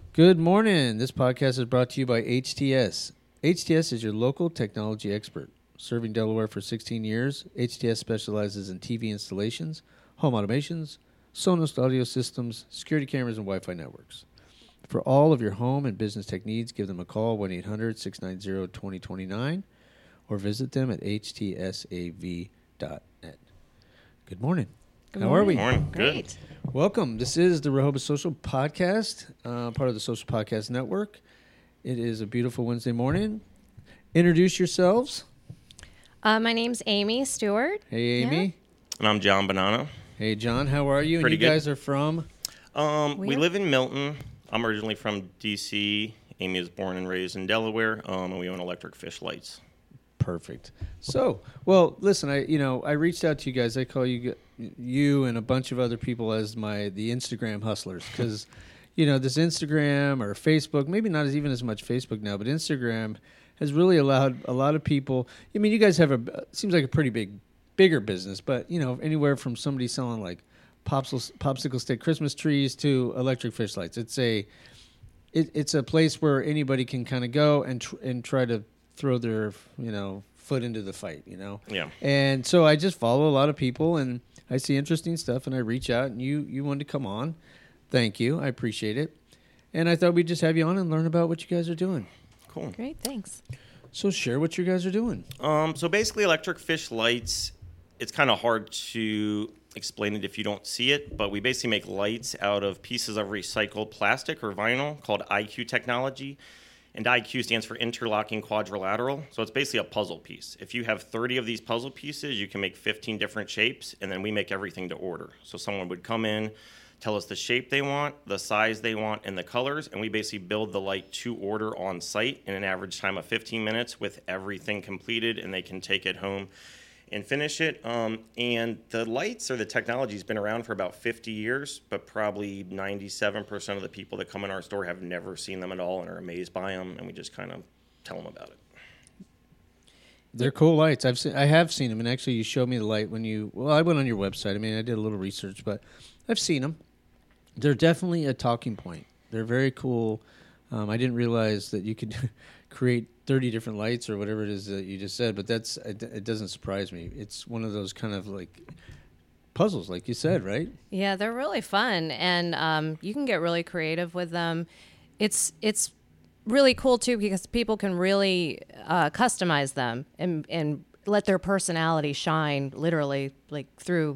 Good morning. This podcast is brought to you by HTS. HTS is your local technology expert. Serving Delaware for 16 years, HTS specializes in TV installations, home automations, Sonos audio systems, security cameras, and Wi-Fi networks. For all of your home and business tech needs, give them a call, 1-800-690-2029, or visit them at htsav.net. Good morning. How are we? Good morning. Great. Welcome. This is the Rehoboth Social Podcast, part of the Social Podcast Network. It is a beautiful Wednesday morning. Introduce yourselves. My name's Amy Stewart. Hey, Amy. And I'm John Bonanno. Hey, John. How are you? Pretty and you good. guys are from? We live in Milton. I'm originally from D.C. Amy is born and raised in Delaware, and we own Electric Fish Lights. Perfect. So, well, listen, I reached out to you guys. I call you and a bunch of other people as the Instagram hustlers because, this Instagram or Facebook, maybe not even as much Facebook now, but Instagram has really allowed a lot of people. I mean, you guys have seems like a pretty bigger business, but anywhere from somebody selling like popsicle stick Christmas trees to electric fish lights. It's a place where anybody can kind of go and try to throw their foot into the fight. Yeah. And so I just follow a lot of people and I see interesting stuff and I reach out and you wanted to come on. Thank you. I appreciate it. And I thought we'd just have you on and learn about what you guys are doing. Cool. Great, thanks. So share what you guys are doing. So basically, Electric Fish Lights, it's kind of hard to explain it if you don't see it, but we basically make lights out of pieces of recycled plastic or vinyl called IQ technology. And IQ stands for interlocking quadrilateral. So it's basically a puzzle piece. If you have 30 of these puzzle pieces, you can make 15 different shapes, and then we make everything to order. So someone would come in, tell us the shape they want, the size they want, and the colors, and we basically build the light to order on site in an average time of 15 minutes with everything completed, and they can take it home and finish it. And the lights or the technology has been around for about 50 years, but probably 97% of the people that come in our store have never seen them at all and are amazed by them, and we just kind of tell them about it. They're cool lights. I have seen them, and actually you showed me the light when I went on your website. I mean, I did a little research, but I've seen them. They're definitely a talking point. They're very cool. I didn't realize that you could create 30 different lights or whatever it is that you just said, but it doesn't surprise me. It's one of those kind of like puzzles, like you said, right? Yeah, they're really fun, and you can get really creative with them. It's really cool too because people can really customize them and let their personality shine, literally, like through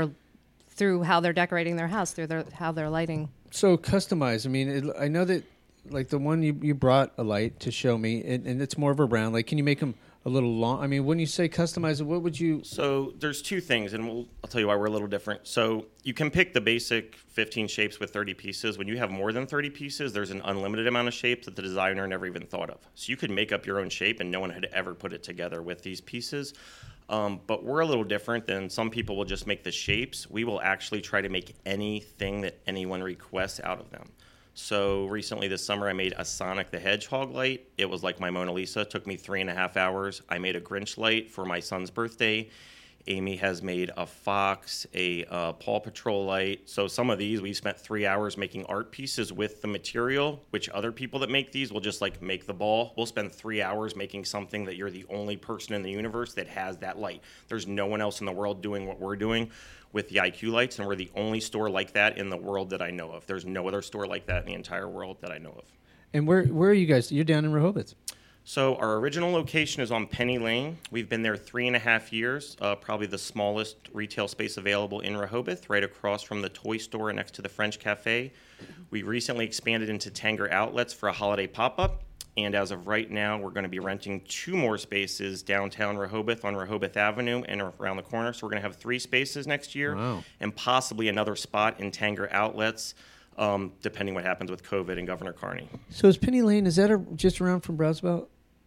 how they're decorating their house, how they're lighting. So customize. I mean, I know that like the one you brought a light to show me, and it's more of a round. Like, can you make them a little long? I mean, when you say customize, what would you? So there's two things, and I'll tell you why we're a little different. So you can pick the basic 15 shapes with 30 pieces. When you have more than 30 pieces, there's an unlimited amount of shapes that the designer never even thought of. So you could make up your own shape, and no one had ever put it together with these pieces. But we're a little different than some people will just make the shapes. We will actually try to make anything that anyone requests out of them. So recently this summer, I made a Sonic the Hedgehog light. It was like my Mona Lisa. It took me 3.5 hours. I made a Grinch light for my son's birthday. Amy has made a Fox, a Paw Patrol light. So some of these, we spent 3 hours making art pieces with the material, which other people that make these will just like make the ball. We'll spend 3 hours making something that you're the only person in the universe that has that light. There's no one else in the world doing what we're doing with the IQ lights, and we're the only store like that in the world that I know of. There's no other store like that in the entire world that I know of. And where are you guys? You're down in Rehoboth. So our original location is on Penny Lane. We've been there 3.5 years, probably the smallest retail space available in Rehoboth, right across from the toy store next to the French Cafe. We recently expanded into Tanger Outlets for a holiday pop-up, and as of right now, we're going to be renting 2 more spaces downtown Rehoboth on Rehoboth Avenue and around the corner. So we're going to have 3 spaces next year, Wow. and possibly another spot in Tanger Outlets, depending what happens with COVID and Governor Carney. So is Penny Lane, is that just around from Brownsville?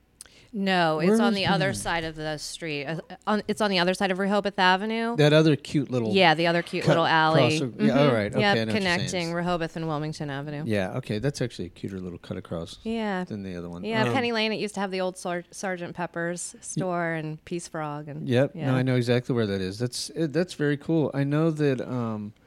No, Where it's on is the Penny other Lane? side of the street. It's on the other side of Rehoboth Avenue. That other cute little... Yeah, the other cute cut little alley. across yeah, all right. Okay, I know Yeah, what you're saying. connecting Rehoboth and Wilmington Avenue. Yeah, okay. That's actually a cuter little cut across Yeah. than the other one. Yeah, Penny Lane. It used to have the old Sergeant Pepper's store and Peace Frog. And Yep. yeah. No, I know exactly where that is. That's very cool. I know that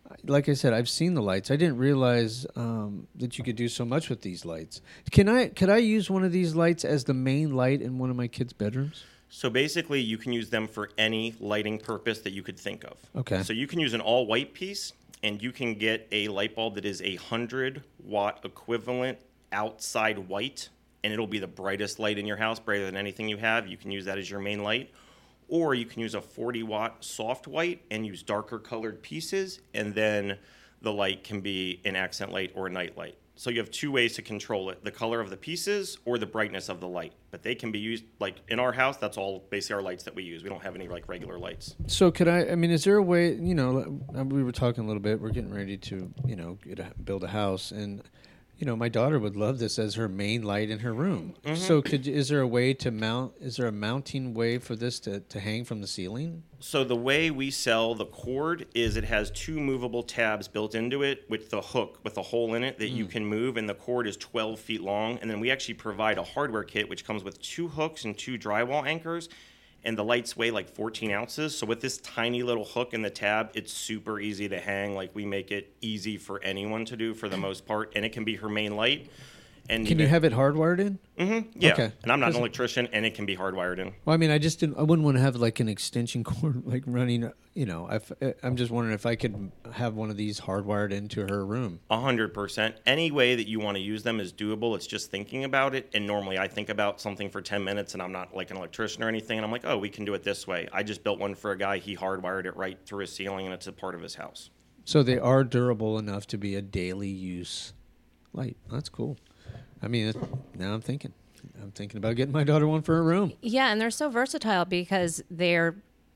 like I said, I've seen the lights. I didn't realize that you could do so much with these lights. Could I use one of these lights as the main light in one of my kids' bedrooms? So basically, you can use them for any lighting purpose that you could think of. Okay. So you can use an all-white piece, and you can get a light bulb that is 100-watt equivalent outside white, and it'll be the brightest light in your house, brighter than anything you have. You can use that as your main light. Or you can use a 40-watt soft white and use darker colored pieces, and then the light can be an accent light or a night light. So you have two ways to control it, the color of the pieces or the brightness of the light. But they can be used, like in our house, that's all basically our lights that we use. We don't have any like regular lights. So is there a way, we were talking a little bit, we're getting ready to, build a house, and my daughter would love this as her main light in her room. Mm-hmm. So is there a mounting way for this to hang from the ceiling? So the way we sell the cord is it has two movable tabs built into it with the hook, with a hole in it that you can move, and the cord is 12 feet long. And then we actually provide a hardware kit which comes with 2 hooks and 2 drywall anchors. And the lights weigh like 14 ounces. So with this tiny little hook in the tab, it's super easy to hang. Like we make it easy for anyone to do for the most part. And it can be her main light. And can you have it hardwired in? Mm-hmm. Yeah. Okay. And I'm not an electrician, and it can be hardwired in. Well, I mean, I wouldn't want to have like an extension cord like running. I'm just wondering if I could have one of these hardwired into her room. 100%. Any way that you want to use them is doable. It's just thinking about it. And normally I think about something for 10 minutes, and I'm not like an electrician or anything. And I'm like, oh, we can do it this way. I just built one for a guy. He hardwired it right through his ceiling, and it's a part of his house. So they are durable enough to be a daily use light. That's cool. I mean, now I'm thinking about getting my daughter one for her room. Yeah, and they're so versatile because they're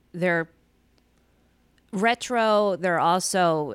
retro. They're also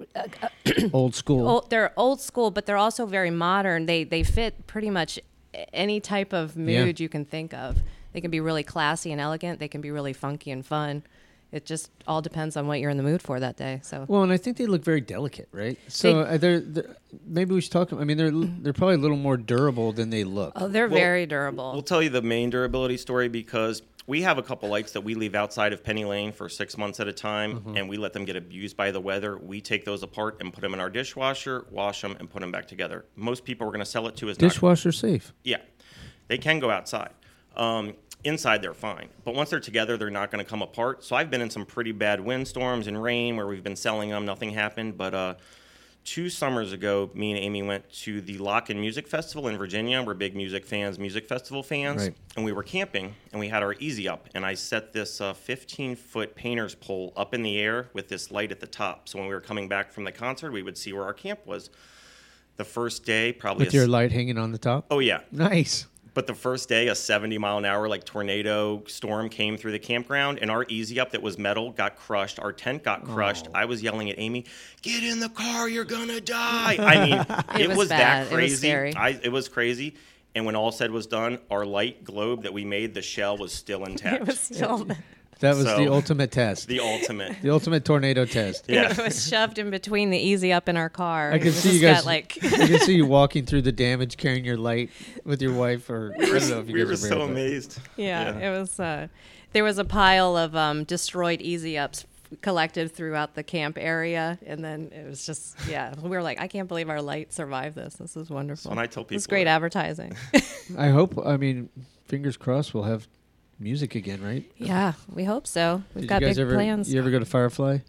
old school. They're old school, but they're also very modern. They fit pretty much any type of mood you can think of. They can be really classy and elegant. They can be really funky and fun. It just all depends on what you're in the mood for that day. So well, and I think they look very delicate, right? So they're maybe we should talk. I mean, they're probably a little more durable than they look. Oh, they're very durable. We'll tell you the main durability story because we have a couple lights that we leave outside of Penny Lane for 6 months at a time, and we let them get abused by the weather. We take those apart and put them in our dishwasher, wash them, and put them back together. Most people we're going to sell it to as dishwasher safe. Yeah, they can go outside. Inside, they're fine. But once they're together, they're not going to come apart. So I've been in some pretty bad windstorms and rain where we've been selling them. Nothing happened. But 2 summers ago, me and Amy went to the Lock-In Music Festival in Virginia. We're big music festival fans. Right. And we were camping, and we had our Easy Up. And I set this 15-foot painter's pole up in the air with this light at the top. So when we were coming back from the concert, we would see where our camp was. The first day, probably... With your light hanging on the top? Oh, yeah. Nice. But the first day, a 70-mile-an-hour tornado storm came through the campground, and our Easy Up that was metal got crushed. Our tent got crushed. Oh. I was yelling at Amy, "Get in the car! You're gonna die!" I mean, it was that crazy. It was scary. It was crazy. And when all said was done, our light globe that we made, the shell was still intact. It was still. That was the ultimate test. The ultimate. The ultimate tornado test. Yeah. It was shoved in between the Easy Up in our car. I can see you guys. I can see you walking through the damage, carrying your light with your wife, or I don't know if you we guys were are so amazed. Yeah, it was. There was a pile of destroyed Easy Ups collected throughout the camp area, and then it was just we were like, I can't believe our light survived this. This is wonderful. And I tell people, it's great advertising. I hope. I mean, fingers crossed, we'll have music again, right? Yeah, we hope so. We've Did got you guys big plans. You ever go to Firefly?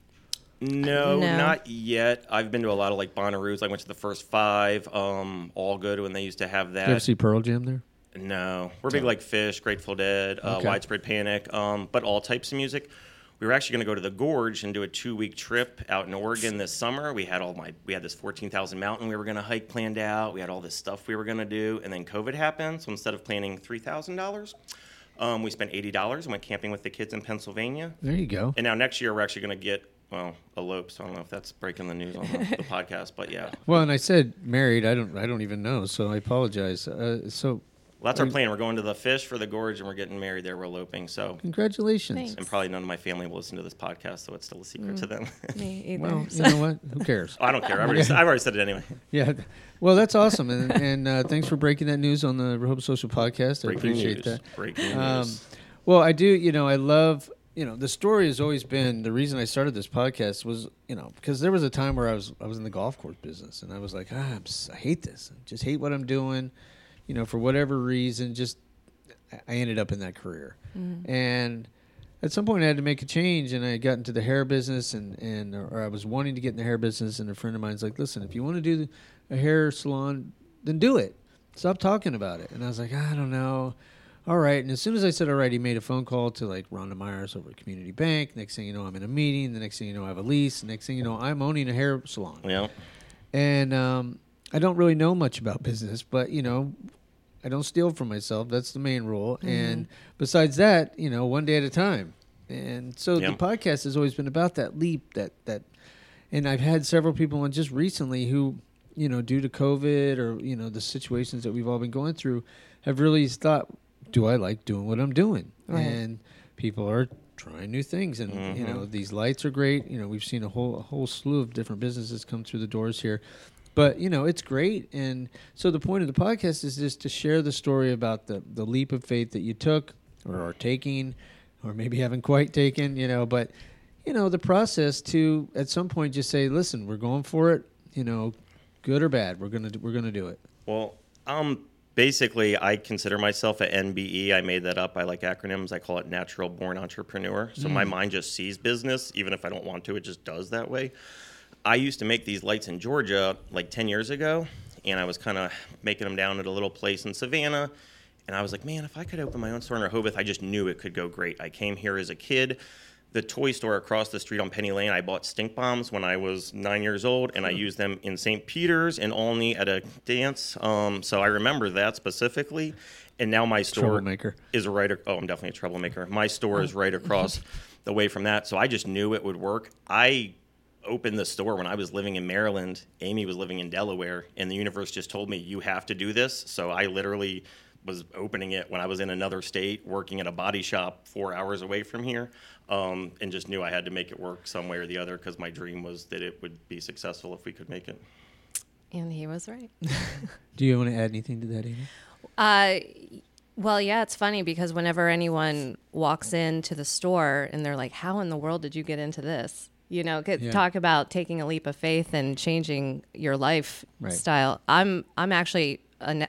No, not yet. I've been to a lot of Bonnaroo's. I went to the first 5. All good when they used to have that. Did you ever see Pearl Jam there? No. We're big Fish, Grateful Dead, Widespread Panic, but all types of music. We were actually going to go to the Gorge and do a 2-week trip out in Oregon this summer. We had this 14,000 mountain we were going to hike planned out. We had all this stuff we were going to do, and then COVID happened. So instead of planning $3,000, we spent $80 and went camping with the kids in Pennsylvania. There you go. And now next year we're actually going to get elope. So I don't know if that's breaking the news on the podcast, but yeah. Well, and I said married. I don't even know. So I apologize. Well, that's our plan. We're going to the Fish for the Gorge, and we're getting married there. We're eloping. So congratulations. Thanks. And probably none of my family will listen to this podcast, so it's still a secret to them. Me either. Well, you know what? Who cares? I don't care. I've already said it anyway. Yeah. Well, that's awesome, and thanks for breaking that news on the Rehoboth Social Podcast. I appreciate that. Breaking news. Well, I do. I love. the story has always been, the reason I started this podcast was, because there was a time where I was in the golf course business, and I was like, I hate this. I just hate what I'm doing, for whatever reason. Just I ended up in that career, and at some point I had to make a change, and I got into the hair business, or I was wanting to get in the hair business, and a friend of mine's like, listen, if you want to do a hair salon, then do it. Stop talking about it. And I was like, I don't know. All right. And as soon as I said, all right, he made a phone call to like Rhonda Myers over at Community Bank. Next thing you know, I'm in a meeting. The next thing you know, I have a lease. The next thing you know, I'm owning a hair salon. Yeah. And I don't really know much about business, but, I don't steal from myself. That's the main rule. And besides that, one day at a time. And so the podcast has always been about that leap, that, and I've had several people on just recently who, due to COVID or, the situations that we've all been going through, have really thought, do I like doing what I'm doing? Right. And people are trying new things. And, these lights are great. We've seen a whole slew of different businesses come through the doors here. But, it's great. And so the point of the podcast is just to share the story about the leap of faith that you took or are taking or maybe haven't quite taken, but, the process to at some point just say, listen, we're going for it, good or bad, we're gonna do it. Well, basically, I consider myself an NBE. I made that up. I like acronyms. I call it Natural Born Entrepreneur. So my mind just sees business, even if I don't want to. It just does that way. I used to make these lights in Georgia like 10 years ago, and I was kind of making them down at a little place in Savannah. And I was like, man, if I could open my own store in Rehoboth, I just knew it could go great. I came here as a kid. The toy store across the street on Penny Lane, I bought stink bombs when I was 9 years old, and I used them in St. Peter's and Olney at a dance. So I remember that specifically. And now my store is right. I'm definitely a troublemaker. My store is right across the way from that. So I just knew it would work. I opened the store when I was living in Maryland. Amy was living in Delaware, and the universe just told me, you have to do this. So I literally was opening it when I was in another state, working at a body shop 4 hours away from here, and just knew I had to make it work some way or the other because my dream was that it would be successful if we could make it. And he was right. Do you want to add anything to that, Amy? Well, yeah, it's funny because whenever anyone walks into the store and they're like, how in the world did you get into this? Talk about taking a leap of faith and changing your lifestyle. I'm actually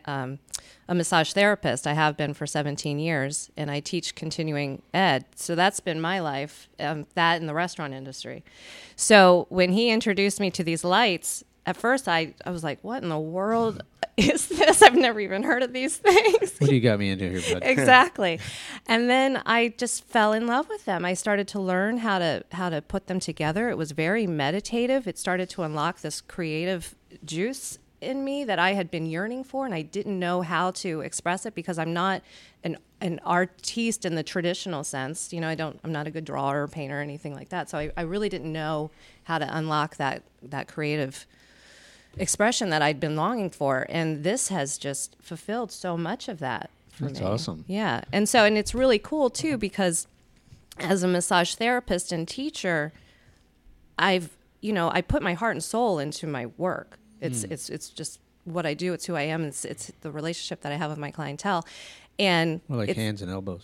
a massage therapist. I have been for 17 years, and I teach continuing ed. So that's been my life, that in the restaurant industry. So when he introduced me to these lights, at first I was like, what in the world is this? I've never even heard of these things. What do you got me into here, bud? Exactly. And then I just fell in love with them. I started to learn how to put them together. It was very meditative. It started to unlock this creative juice in me that I had been yearning for, and I didn't know how to express it because I'm not an artiste in the traditional sense. I'm not a good drawer or painter or anything like that. So I really didn't know how to unlock that creative expression that I'd been longing for, and this has just fulfilled so much of that for me. That's awesome. Yeah. And it's really cool too because as a massage therapist and teacher, I put my heart and soul into my work. It's just what I do. It's who I am. It's the relationship that I have with my clientele, and more like hands and elbows.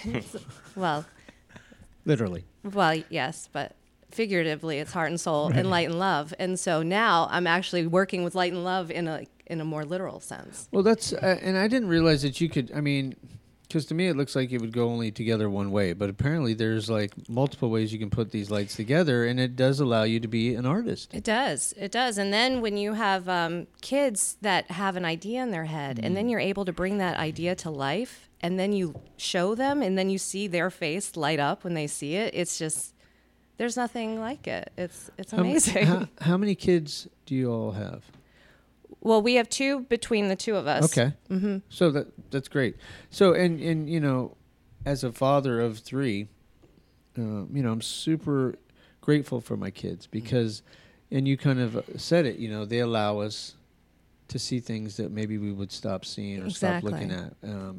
Well, literally. Well, yes, but figuratively, it's heart and soul and light and love. And so now I'm actually working with light and love in a more literal sense. Well, that's and I didn't realize that you could. I mean, because to me it looks like it would go only together one way, but apparently there's like multiple ways you can put these lights together, and it does allow you to be an artist. It does. And then when you have kids that have an idea in their head, and then you're able to bring that idea to life, and then you show them, and then you see their face light up when they see it. It's just, there's nothing like it. It's amazing. How many kids do you all have? Well, we have 2 between the 2 of us. Okay. Mm-hmm. So that's great. So, and as a father of 3, I'm super grateful for my kids because, and you kind of said it, they allow us to see things that maybe we would stop seeing or stop looking at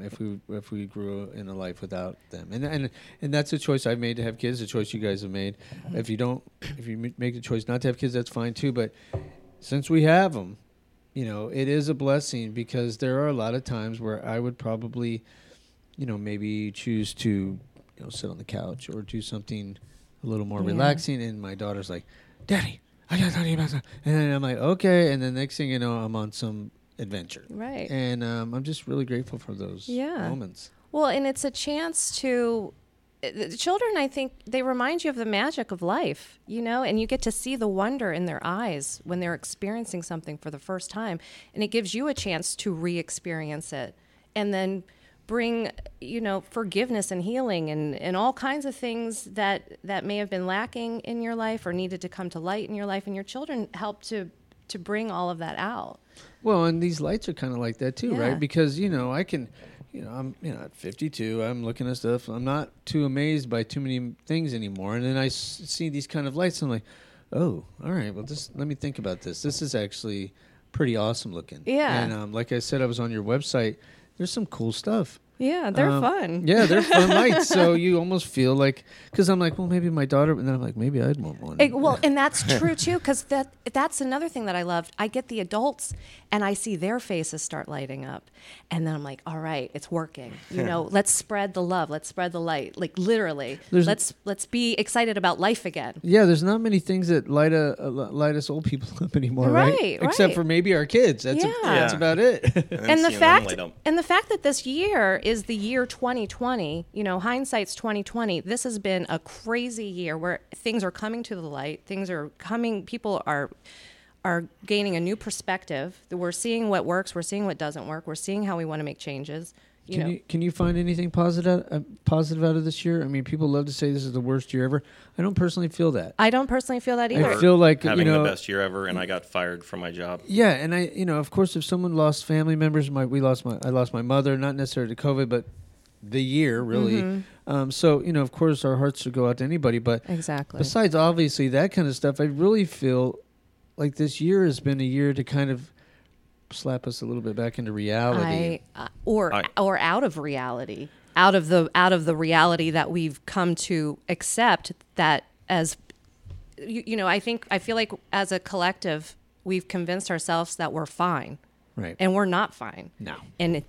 if we grew in a life without them. And that's a choice I've made to have kids, a choice you guys have made. If you make the choice not to have kids, that's fine too. But since we have them, it is a blessing because there are a lot of times where I would probably, maybe choose to sit on the couch or do something a little more relaxing. And my daughter's like, Daddy, I got to tell you about that. And then I'm like, okay. And the next thing you know, I'm on some adventure. Right. And I'm just really grateful for those moments. Well, and it's a chance to, the children, I think, they remind you of the magic of life, and you get to see the wonder in their eyes when they're experiencing something for the first time. And it gives you a chance to re-experience it and then bring, forgiveness and healing and all kinds of things that may have been lacking in your life or needed to come to light in your life. And your children help to bring all of that out. Well, and these lights are kind of like that too, Yeah. right? Because, I can, I'm, at 52, I'm looking at stuff. I'm not too amazed by too many things anymore. And then I see these kind of lights. And I'm like, oh, all right, well, let me think about this. This is actually pretty awesome looking. Yeah. And like I said, I was on your website. There's some cool stuff. Yeah, they're fun. Yeah, they're fun lights. So you almost feel like, because I'm like, well, maybe my daughter, and then I'm like, maybe I'd want one. And that's true too, because that's another thing that I loved. I get the adults, and I see their faces start lighting up, and then I'm like, all right, it's working. Let's spread the love, let's spread the light. Like literally, let's be excited about life again. Yeah, there's not many things that light us old people up anymore, right? Except for maybe our kids. That's about it. And the fact that this year is the year 2020, hindsight's 2020. This has been a crazy year where things are coming to the light. Things are coming. People are gaining a new perspective. We're seeing what works. We're seeing what doesn't work. We're seeing how we want to make changes. Can you find anything positive out of this year? I mean, people love to say this is the worst year ever. I don't personally feel that. I don't personally feel that either. I feel like having the best year ever, and I got fired from my job. Yeah, and I, of course, if someone lost family members, I lost my mother, not necessarily to COVID, but the year really. Mm-hmm. So of course, our hearts should go out to anybody. But exactly. Besides, obviously, that kind of stuff, I really feel like this year has been a year to kind of slap us a little bit back into reality, or out of reality, out of the reality that we've come to accept. That as I feel like as a collective, we've convinced ourselves that we're fine, right? And we're not fine. No, and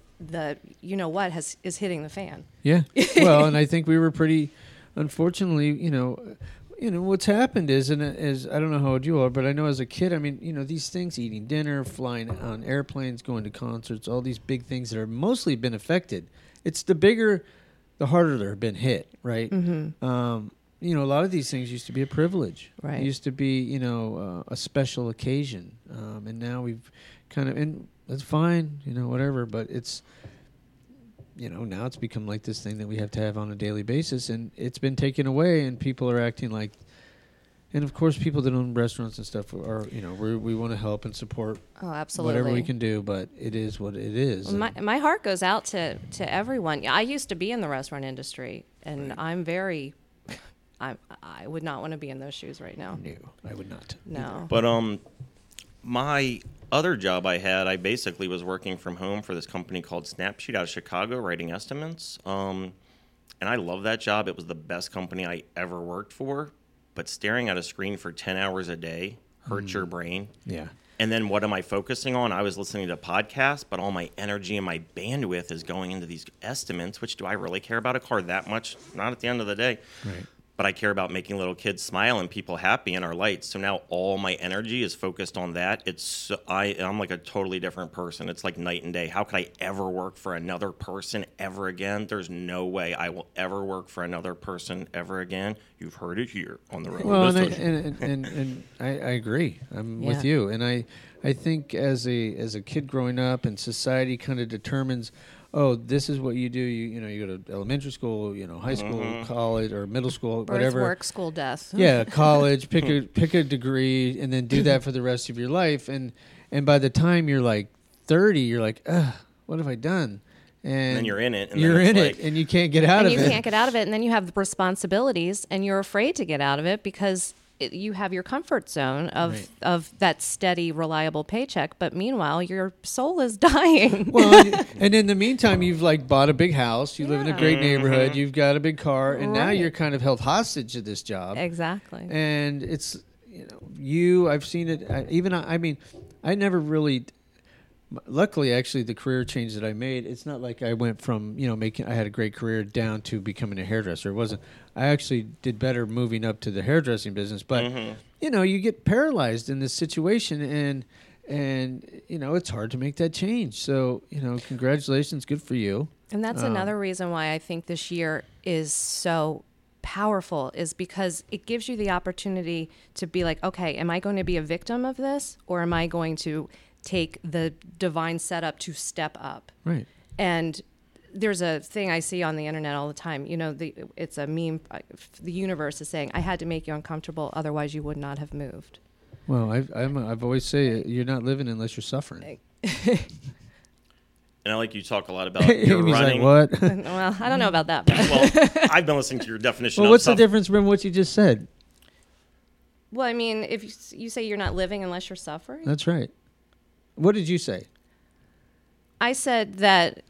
is hitting the fan. Yeah, well, and I think we were pretty, unfortunately, what's happened is, and I don't know how old you are, but I know as a kid, I mean, these things, eating dinner, flying on airplanes, going to concerts, all these big things that are mostly been affected. It's the bigger, the harder they're been hit, right? Mm-hmm. A lot of these things used to be a privilege. Right. It used to be, a special occasion. And now we've kind of, and that's fine, whatever, but it's, now it's become like this thing that we have to have on a daily basis, and it's been taken away, and people are acting like, and of course people that own restaurants and stuff are, we want to help and support whatever we can do, but it is what it is. Well, my heart goes out to everyone. I used to be in the restaurant industry, and right. I would not want to be in those shoes right now. No, I would not. No. But my other job I had, I basically was working from home for this company called Snapsheet out of Chicago, writing estimates. And I love that job. It was the best company I ever worked for. But staring at a screen for 10 hours a day hurts your brain. Yeah. And then what am I focusing on? I was listening to podcasts, but all my energy and my bandwidth is going into these estimates, which do I really care about a car that much? Not at the end of the day. Right. But I care about making little kids smile and people happy in our lights. So now all my energy is focused on that. I'm like a totally different person. It's like night and day. How could I ever work for another person ever again? There's no way I will ever work for another person ever again. You've heard it here on the road. Well, and I agree. I'm with you. And I think as a kid growing up, and society kind of determines, oh, this is what you do. You go to elementary school, high school, college, or middle school, Birth, whatever. work, school, death. Yeah, college. Pick a degree, and then do that for the rest of your life. And by the time you're like 30, you're like, what have I done? And then you're in it. And you're in it, and you can't get out of it. And you can't get out of it, and then you have the responsibilities, and you're afraid to get out of it because you have your comfort zone of that steady, reliable paycheck. But meanwhile, your soul is dying. Well, and in the meantime, you've bought a big house. You live in a great neighborhood. You've got a big car, and now you're kind of held hostage to this job. Exactly. And it's, I've seen it. I never really luckily, actually, the career change that I made, it's not like I went from, I had a great career down to becoming a hairdresser. It wasn't. I actually did better moving up to the hairdressing business. But, you get paralyzed in this situation, and it's hard to make that change. So, congratulations. Good for you. And that's another reason why I think this year is so powerful, is because it gives you the opportunity to be like, okay, am I going to be a victim of this, or am I going to take the divine setup to step up? Right. And there's a thing I see on the internet all the time. It's a meme. The universe is saying, I had to make you uncomfortable, otherwise you would not have moved. Well, I've always say you're not living unless you're suffering. And I like you talk a lot about your Amy's running. like, what? Well, I don't know about that. But Well, I've been listening to your definition Well, of what's the suffering. difference from what you just said? well, I mean, if you say you're not living unless you're suffering, That's right. What did you say? I said that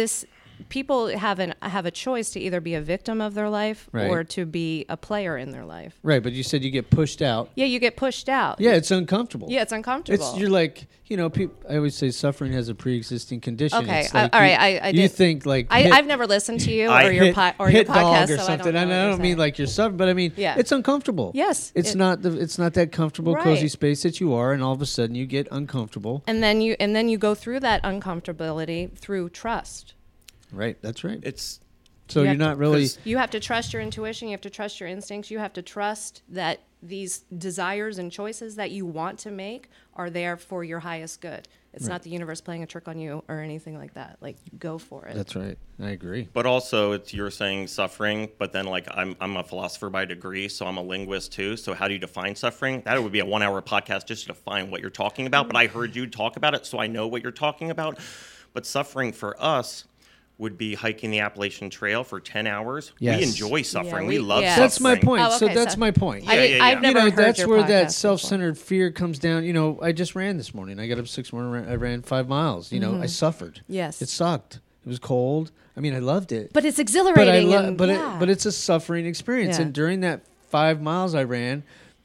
people have a choice to either be a victim of their life Right. or to be a player in their life. Right, but you said you get pushed out. Yeah, you get pushed out. Yeah, it's uncomfortable. Yeah, it's uncomfortable. You're like, I always say suffering has a pre-existing condition. Okay, It's like all right, I you did. think like I've never listened to you I or your hit podcast, dog or so something. I don't know I what don't you're mean saying. like you're suffering, but I mean Yeah. it's uncomfortable. Yes, it's not that comfortable, cozy Right. space that you are, and all of a sudden you get uncomfortable. And then you go through that uncomfortability through trust. Right, that's right. It's So You you're have to- not really. 'cause- You have to trust your intuition. You have to trust your instincts. You have to trust that these desires and choices that you want to make are there for your highest good. It's not the universe playing a trick on you or anything like that. Like, go for it. That's right. I agree. But also, you're saying suffering, but then like I'm a philosopher by degree, so I'm a linguist too. So how do you define suffering? That would be a 1-hour podcast just to define what you're talking about. But I heard you talk about it, so I know what you're talking about. But suffering for us would be hiking the Appalachian Trail for 10 hours. Yes. We enjoy suffering. Yeah, we love yeah. suffering. That's my point. Oh, So okay, that's so- my point. Yeah, yeah, I've yeah. never heard that's your where podcast that before. self-centered fear comes down. I just ran this morning. I got up 6 morning. I ran 5 miles. I suffered. Yes. It sucked. It was cold. I mean, I loved it. But it's but exhilarating. but it's a suffering experience. Yeah. And during that 5 miles I ran,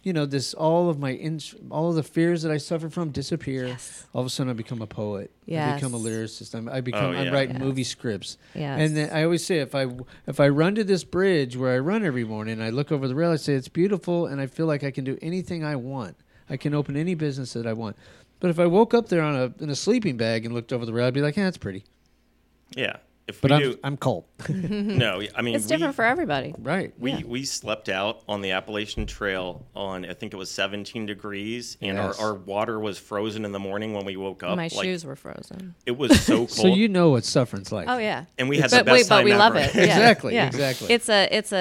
all of the fears that I suffered from disappear. Yes. All of a sudden, I become a poet. I Yes. become a lyricist. I'm yeah. writing Yes. movie scripts. Yes. And then I always say, if I run to this bridge where I run every morning, and I look over the rail, I say it's beautiful, and I feel like I can do anything I want. I can open any business that I want. But if I woke up there in a sleeping bag and looked over the rail, I'd be like, it's pretty. Yeah. If But we I'm cold. no, I mean It's different for everybody. Right. We slept out on the Appalachian Trail on, I think it was 17 degrees, and Yes. our water was frozen in the morning when we woke up. My Like, shoes were frozen. It was so cold. So you know what suffering's like. Oh yeah. And we had the best but time we love ever. it. Yeah. Exactly, Yeah. exactly. It's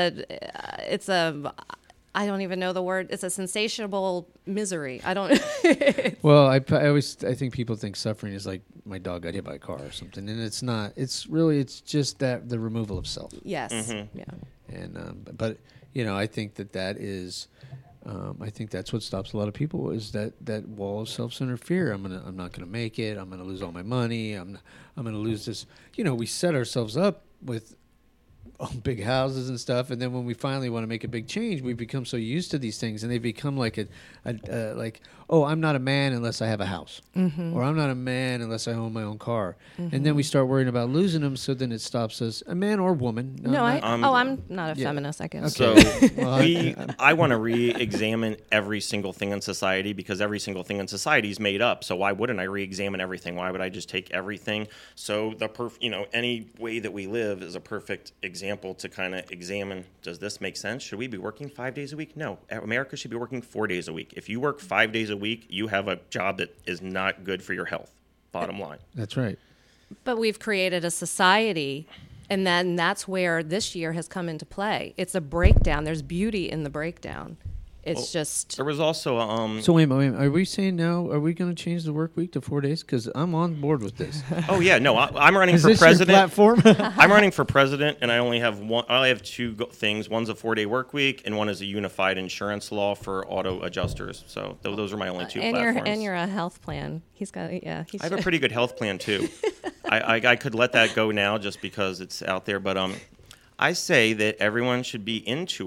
a I don't even know the word. It's a sensational misery. I don't. Well, I think people think suffering is like my dog got hit by a car or something, and it's not. It's just that the removal of self. Yes. Mm-hmm. Yeah. And but I think that is. I think that's what stops a lot of people is that wall of self-centered fear. I'm not gonna make it. I'm gonna lose all my money. I'm gonna lose this. We set ourselves up with big houses and stuff, and then when we finally want to make a big change, we become so used to these things, and they become like I'm not a man unless I have a house, or I'm not a man unless I own my own car, and then we start worrying about losing them. So then it stops us, a man or woman. No, I'm not a yeah. feminist. I guess. So Well, I want to re-examine every single thing in society because every single thing in society is made up. So why wouldn't I re-examine everything? Why would I just take everything? So any way that we live is a perfect example to kind of examine. Does this make sense? Should we be working 5 days a week? No, America should be working 4 days a week. If you work 5 days a week, you have a job that is not good for your health. Bottom line. that's right. But we've created a society, and then that's where this year has come into play. It's a breakdown. There's beauty in the breakdown. It's just There was also So wait a minute. Are we saying now? Are we going to change the work week to 4 days? Because I'm on board with this. oh yeah, no, I'm running Is for this president. your platform? I'm running for president, and I only have one. I only have two things. One's a 4-day work week, and one is a unified insurance law for auto adjusters. So those are my only two platforms. and you're a health plan. He's got He I have a pretty good health plan too. I could let that go now just because it's out there, but I say that everyone should be into it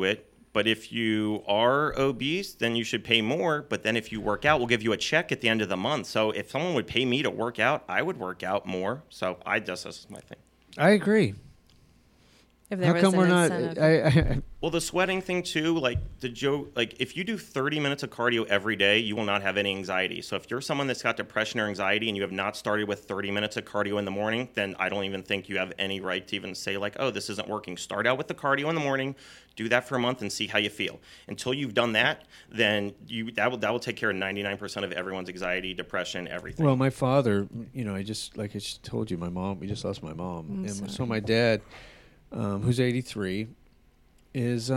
But if you are obese, then you should pay more. But then if you work out, we'll give you a check at the end of the month. So if someone would pay me to work out, I would work out more. So this is my thing. I agree. If there How was come an we're not? incentive. Well, the sweating thing too, like the joke, like if you do 30 minutes of cardio every day, you will not have any anxiety. So if you're someone that's got depression or anxiety and you have not started with 30 minutes of cardio in the morning, then I don't even think you have any right to even say like, oh, this isn't working. Start out with the cardio in the morning, do that for a month and see how you feel. Until you've done that, then that will take care of 99% of everyone's anxiety, depression, everything. Well, my father, I just told you, we just lost my mom, so my dad, who's 83, is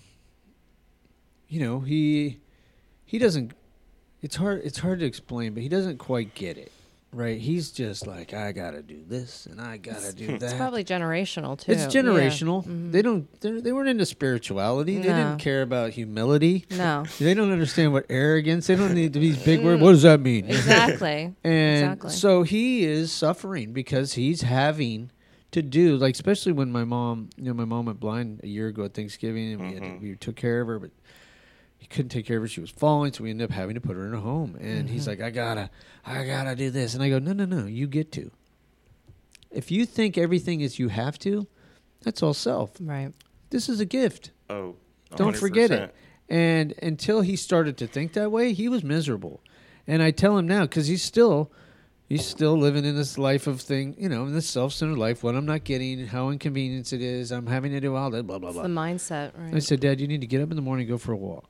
he doesn't. It's hard to explain, but he doesn't quite get it, right? He's just like, I gotta do this and I gotta do that. It's probably generational too. It's generational. Yeah. Mm-hmm. They weren't into spirituality. They No. didn't care about humility. No. They don't understand what arrogance. They don't need these big words. What does that mean? Exactly. And so he is suffering because he's having to do, like, especially when my mom went blind a year ago at Thanksgiving, and we took care of her, but he couldn't take care of her. She was falling, so we ended up having to put her in a home. And he's like, I gotta do this. And I go, no, you get to. If you think everything is you have to, that's all self. Right. This is a gift. Oh, 100%. Don't forget it. And until he started to think that way, he was miserable. And I tell him now, because he's still living in this life of in this self-centered life, what I'm not getting, how inconvenient it is, I'm having to do all that, blah, blah, blah. It's the mindset, right? I said, Dad, you need to get up in the morning and go for a walk.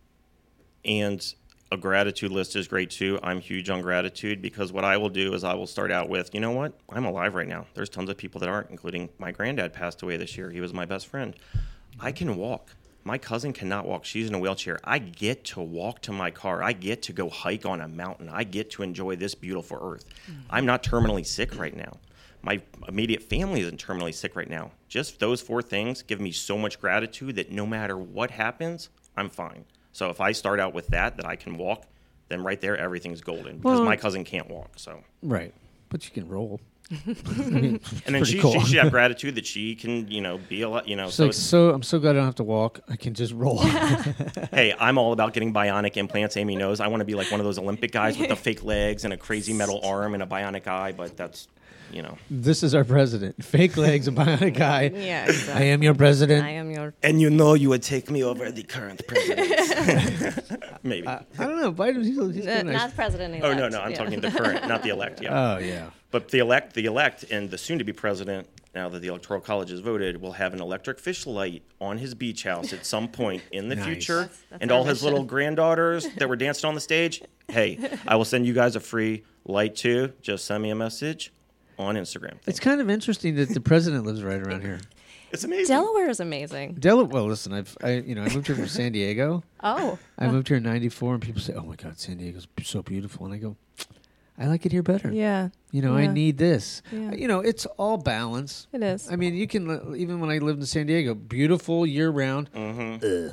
And a gratitude list is great too. I'm huge on gratitude because what I will do is I will start out with, you know what? I'm alive right now. There's tons of people that aren't, including my granddad passed away this year. He was my best friend. I can walk. My cousin cannot walk. She's in a wheelchair. I get to walk to my car. I get to go hike on a mountain. I get to enjoy this beautiful earth. I'm not terminally sick right now. My immediate family isn't terminally sick right now. Just those 4 things give me so much gratitude that no matter what happens, I'm fine. So if I start out with that I can walk, then right there, everything's golden because my cousin can't walk. So right, but you can roll. And then she should have gratitude that she can, be a lot, So I'm so glad I don't have to walk. I can just roll. Hey, I'm all about getting bionic implants. Amy knows. I want to be like one of those Olympic guys with the fake legs and a crazy metal arm and a bionic eye, but that's, This is our president. Fake legs, a bionic eye. Yeah, exactly. I am your president. I am your... And you would take me over the current president. Maybe. I don't know. Biden, he's nice. Not president-elect. Oh, no. I'm talking the current, not the elect. Yeah. Oh, yeah. But the elect and the soon-to-be president, now that the Electoral College has voted, will have an electric fish light on his beach house at some point in the Nice. future. That's And our all his mission. little granddaughters that were dancing on the stage, hey, I will send you guys a free light too. Just send me a message on Instagram. It's kind of interesting that the president lives right around here. It's amazing. Delaware is amazing. Well, listen, I moved here from San Diego. Oh. I moved here in '94, and people say, "Oh my God, San Diego's so beautiful," and I go, "I like it here better." Yeah. I need this. Yeah. It's all balance. It is. I mean, you can even when I lived in San Diego, beautiful year round. Mm-hmm.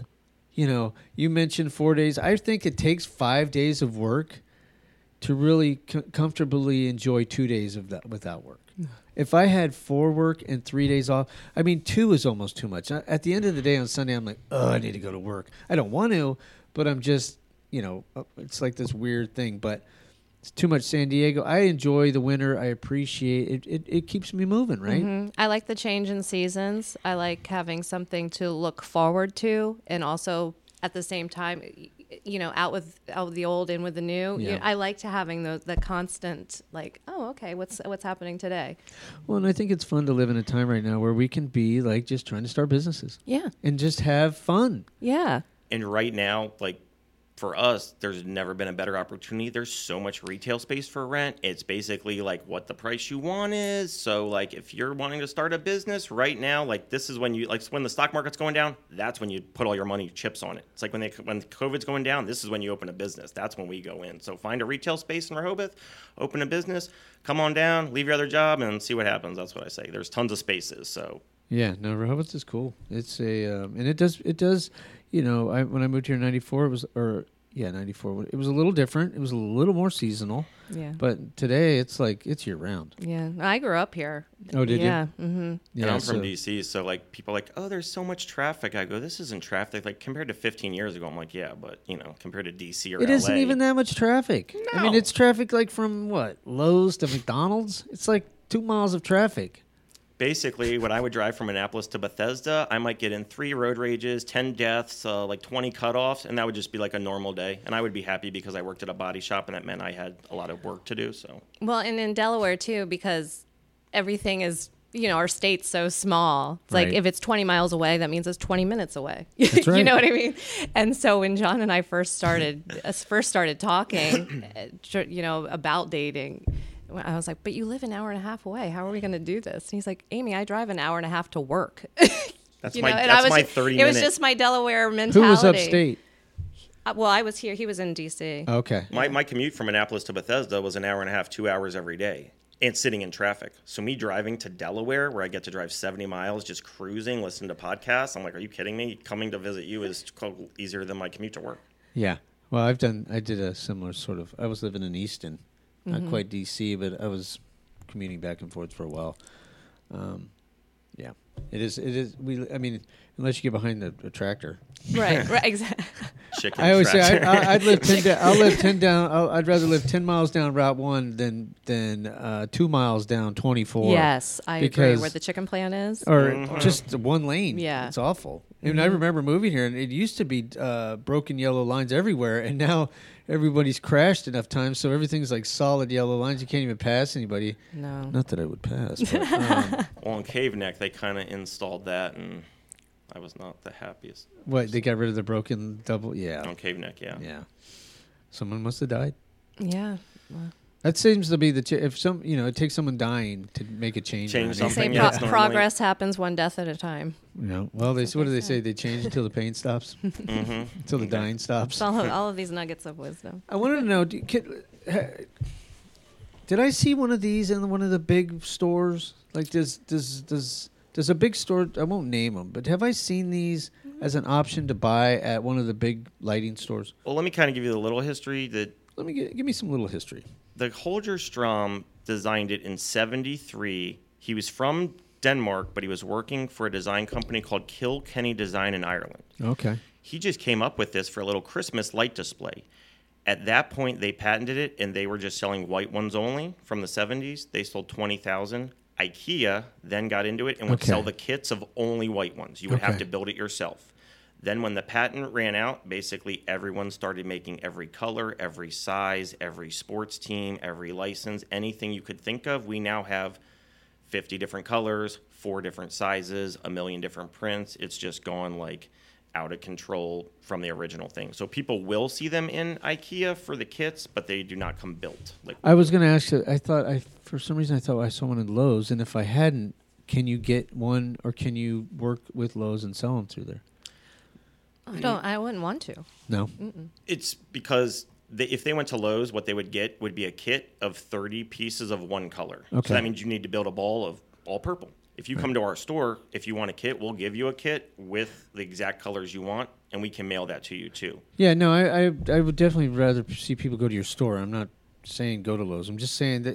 You mentioned 4 days. I think it takes 5 days of work to really comfortably enjoy 2 days of that without work. If I had 4 work and 3 days off, 2 is almost too much. At the end of the day on Sunday, I'm like, oh, I need to go to work. I don't want to, but I'm just, it's like this weird thing. But it's too much San Diego. I enjoy the winter. I appreciate it. It keeps me moving, right? Mm-hmm. I like the change in seasons. I like having something to look forward to, and also at the same time, out with the old, in with the new. Yeah. I like to having the constant, like, oh, okay, what's happening today? Well, and I think it's fun to live in a time right now where we can be like just trying to start businesses. Yeah. And just have fun. Yeah. And right now, like for us, there's never been a better opportunity. There's so much retail space for rent. It's basically like what the price you want is. So like if you're wanting to start a business right now, like this is when when the stock market's going down, that's when you put all your money chips on it. It's like when COVID's going down, this is when you open a business. That's when we go in. So find a retail space in Rehoboth, open a business, come on down, leave your other job and see what happens. That's what I say. There's tons of spaces. So Yeah, no, Rehoboth is cool. It's and it does. When I moved here in '94, it was, 94. It was a little different. It was a little more seasonal. Yeah. But today it's like it's year round. Yeah. I grew up here. Oh, did you? Yeah. Mm-hmm. Yeah, And I'm from DC, so like people are like, oh, there's so much traffic. I go, this isn't traffic. Like compared to 15 years ago, I'm like, yeah, but compared to DC or It LA, isn't even that much traffic. I mean, No. it's traffic like from what? Lowe's to McDonald's? It's like 2 miles of traffic. Basically, when I would drive from Annapolis to Bethesda, I might get in 3 road rages, 10 deaths, like 20 cutoffs, and that would just be like a normal day. And I would be happy because I worked at a body shop, and that meant I had a lot of work to do. So Well, and in Delaware too, because everything is, our state's so small. It's Right. like if it's 20 miles away, that means it's 20 minutes away. That's You right. know what I mean? And so when John and I first started talking, about dating, I was like, but you live an hour and a half away. How are we going to do this? And he's like, Amy, I drive an hour and a half to work. that's You my know, and that's I was my just- 30 It was minute. just my Delaware mentality. Who was upstate? Well, I was here. He was in D.C. Okay. My commute from Annapolis to Bethesda was an hour and a half, 2 hours every day, and sitting in traffic. So me driving to Delaware, where I get to drive 70 miles, just cruising, listening to podcasts, I'm like, are you kidding me? Coming to visit you is easier than my commute to work. Yeah. Well, I did a similar sort of, I was living in Easton, not quite DC, but I was commuting back and forth for a while. Yeah. It is, I mean, unless you get behind a tractor. Right, exactly. Chicken I always say tractor. I'd live 10 down. I'll live 10 down. I'd rather live 10 miles down Route 1 than 2 miles down 24. Yes, I agree. Because- Where the chicken plant is. Or just one lane. Yeah. It's awful. And I remember moving here, and it used to be broken yellow lines everywhere, and now everybody's crashed enough times, so everything's like solid yellow lines. You can't even pass anybody. No. Not that I would pass. But, Well, in Cave Neck, they kind of installed that, and I was not the happiest. what, they got rid of the broken double? Yeah. On Cave Neck, yeah. Yeah. Someone must have died. Yeah. Well, That seems to be if some, it takes someone dying to make a change. Change around they say something, anything. yeah, it's normally- progress happens one death at a time. Well, what do they say? They change until the pain stops, until the dying stops. It's all of these nuggets of wisdom. I wanted to know, did I see one of these in one of the big stores? Like, does a big store? I won't name them, but have I seen these as an option to buy at one of the big lighting stores? Well, let me kind of give you the little history that Let me give me some little history. the Holger Strom designed it in 73. He was from Denmark, but he was working for a design company called Kilkenny Design in Ireland. Okay. He just came up with this for a little Christmas light display. At that point, they patented it, and they were just selling white ones only from the 70s. They sold 20,000. IKEA then got into it and would Okay. sell the kits of only white ones. You would have Okay. to build it yourself. Then when the patent ran out, basically everyone started making every color, every size, every sports team, every license, anything you could think of. We now have 50 different colors, 4 different sizes, a million different prints. It's just gone like out of control from the original thing. So people will see them in IKEA for the kits, but they do not come built. Like I was going to ask you. For some reason I thought I saw one in Lowe's, and if I hadn't, can you get one, or can you work with Lowe's and sell them through there? I wouldn't want to. No. it's because if they went to Lowe's, what they would get would be a kit of 30 pieces of one color. Okay. So that means you need to build a ball of all purple. If you come to our store, if you want a kit, we'll give you a kit with the exact colors you want, and we can mail that to you too. Yeah, no, I would definitely rather see people go to your store. I'm not saying go to Lowe's. I'm just saying that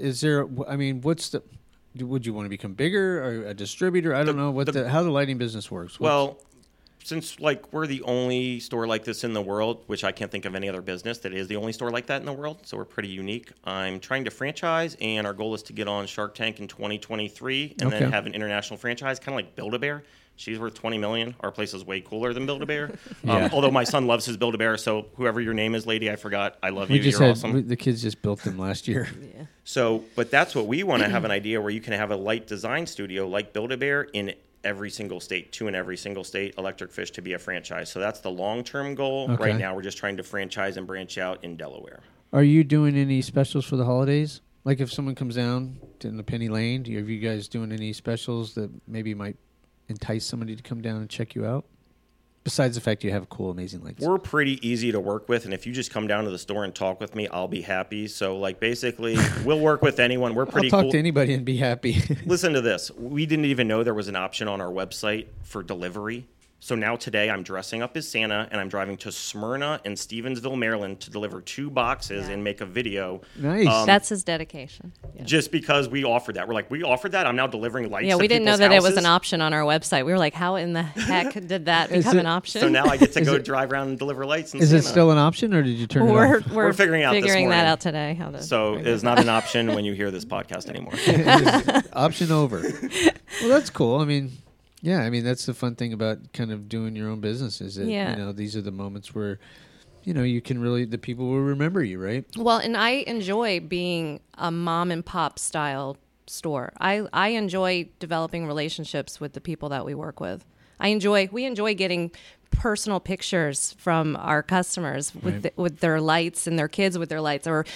would you want to become bigger or a distributor? I don't know how the lighting business works. Well, since like we're the only store like this in the world, which I can't think of any other business that is the only store like that in the world, so we're pretty unique. I'm trying to franchise, and our goal is to get on Shark Tank in 2023 and Okay. then have an international franchise, kind of like Build-A-Bear. She's worth $20 million. Our place is way cooler than Build-A-Bear. Yeah. Although my son loves his Build-A-Bear, so whoever your name is, lady, I forgot. I love we you. just You're had awesome. the kids just built them last year. Yeah. So, but that's what we want to have an idea where you can have a light design studio like Build-A-Bear in every single state, 2 in every single state, Electric Fish to be a franchise. So that's the long-term goal. Okay. Right now, we're just trying to franchise and branch out in Delaware. Are you doing any specials for the holidays? Like if someone comes down in the Penny Lane, are you guys doing any specials that maybe might entice somebody to come down and check you out? Besides the fact you have cool, amazing lights. We're pretty easy to work with, and if you just come down to the store and talk with me, I'll be happy. So, like, basically, we'll work with anyone. We're pretty I'll talk cool. to anybody and be happy. Listen to this. We didn't even know there was an option on our website for delivery. So now today I'm dressing up as Santa and I'm driving to Smyrna and Stevensville, Maryland to deliver 2 boxes and make a video. Nice. That's his dedication. Yeah. Just because we offered that. We're like, we offered that. I'm now delivering lights Yeah, to we didn't know people's that it was houses. an option on our website. We were like, how in the heck did that become an option? So now I get to go drive around and deliver lights. And Is it Santa. still an option, or did you turn it off? We're figuring out this that morning. out today. How to So it's not an option when you hear this podcast anymore. Option over. Well, that's cool. I mean, yeah, I mean, that's the fun thing about kind of doing your own business is that, Yeah. you know, these are the moments where, you know, you can really, the people will remember you, right? Well, and I enjoy being a mom and pop style store. I enjoy developing relationships with the people that we work with. We enjoy getting personal pictures from our customers with with their lights and their kids with their lights, or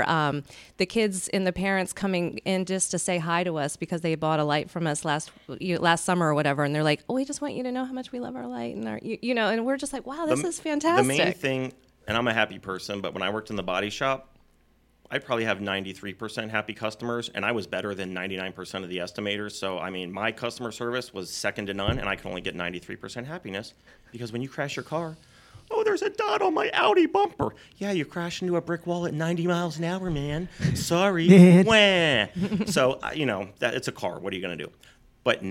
the kids and the parents coming in just to say hi to us because they bought a light from us last summer or whatever, and they're like, "Oh, we just want you to know how much we love our light," and and we're just like, "Wow, this is fantastic." The main thing, and I'm a happy person, but when I worked in the body shop, I'd probably have 93% happy customers, and I was better than 99% of the estimators. So, I mean, my customer service was second to none, and I could only get 93% happiness because when you crash your car, oh, there's a dot on my Audi bumper. Yeah, you crashed into a brick wall at 90 miles an hour, man. Sorry. Wah. So, it's a car. What are you going to do? But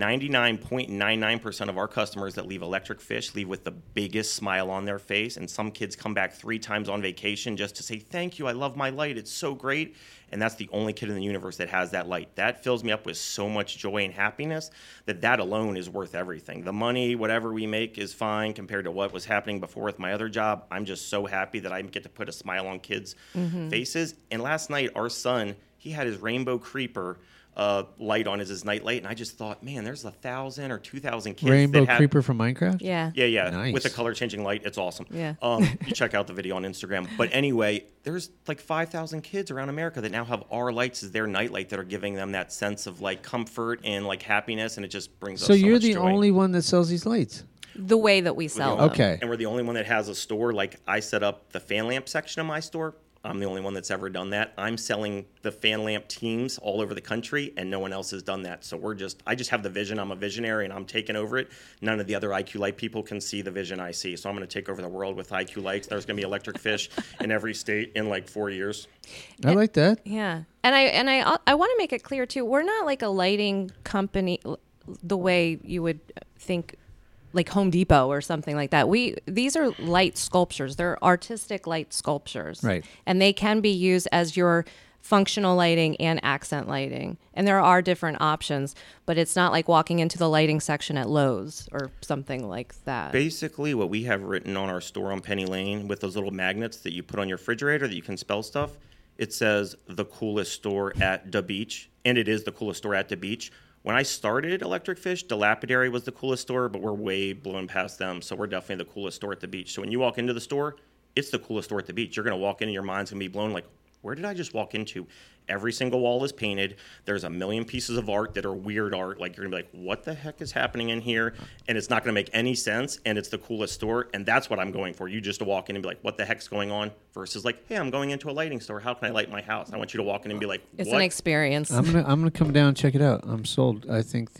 99.99% of our customers that leave Electric Fish leave with the biggest smile on their face. And some kids come back 3 times on vacation just to say, thank you, I love my light, it's so great. And that's the only kid in the universe that has that light. That fills me up with so much joy and happiness that alone is worth everything. The money, whatever we make, is fine compared to what was happening before with my other job. I'm just so happy that I get to put a smile on kids' faces. And last night, our son, he had his Rainbow Creeper light on as his night light, and I just thought, man, there's 1,000 or 2,000 kids. Rainbow that have, Creeper from Minecraft? Yeah. Yeah, Nice. with a color changing light, it's awesome. Yeah. You check out the video on Instagram. But anyway, there's like 5,000 kids around America that now have our lights as their night light that are giving them that sense of like comfort and like happiness, and it just brings us so you're much the joy. only one that sells these lights? The way that we sell them. Okay. And we're the only one that has a store. Like, I set up the fan lamp section of my store. I'm the only one that's ever done that. I'm selling the fan lamp teams all over the country, and no one else has done that. So I just have the vision. I'm a visionary, and I'm taking over it. None of the other IQ Light people can see the vision I see. So I'm going to take over the world with IQ Lights. There's going to be Electric Fish in every state in like 4 years. I like that. Yeah. And I want to make it clear too, we're not like a lighting company the way you would think, like Home Depot or something like that. These are light sculptures. They're artistic light sculptures. Right. And they can be used as your functional lighting and accent lighting. And there are different options, but it's not like walking into the lighting section at Lowe's or something like that. Basically, what we have written on our store on Penny Lane with those little magnets that you put on your refrigerator that you can spell stuff, it says the coolest store at the beach, and it is the coolest store at the beach. When I started Electric Fish, Dilapidary was the coolest store, but we're way blown past them, so we're definitely the coolest store at the beach. So when you walk into the store, it's the coolest store at the beach. You're going to walk in and your mind's going to be blown like, where did I just walk into? Every single wall is painted. There's a million pieces of art that are weird art. Like, you're going to be like, what the heck is happening in here? And it's not going to make any sense, and it's the coolest store, and that's what I'm going for. You just to walk in and be like, what the heck's going on? Versus like, hey, I'm going into a lighting store. How can I light my house? I want you to walk in and be like, what? It's an experience. I'm gonna come down and check it out. I'm sold. I think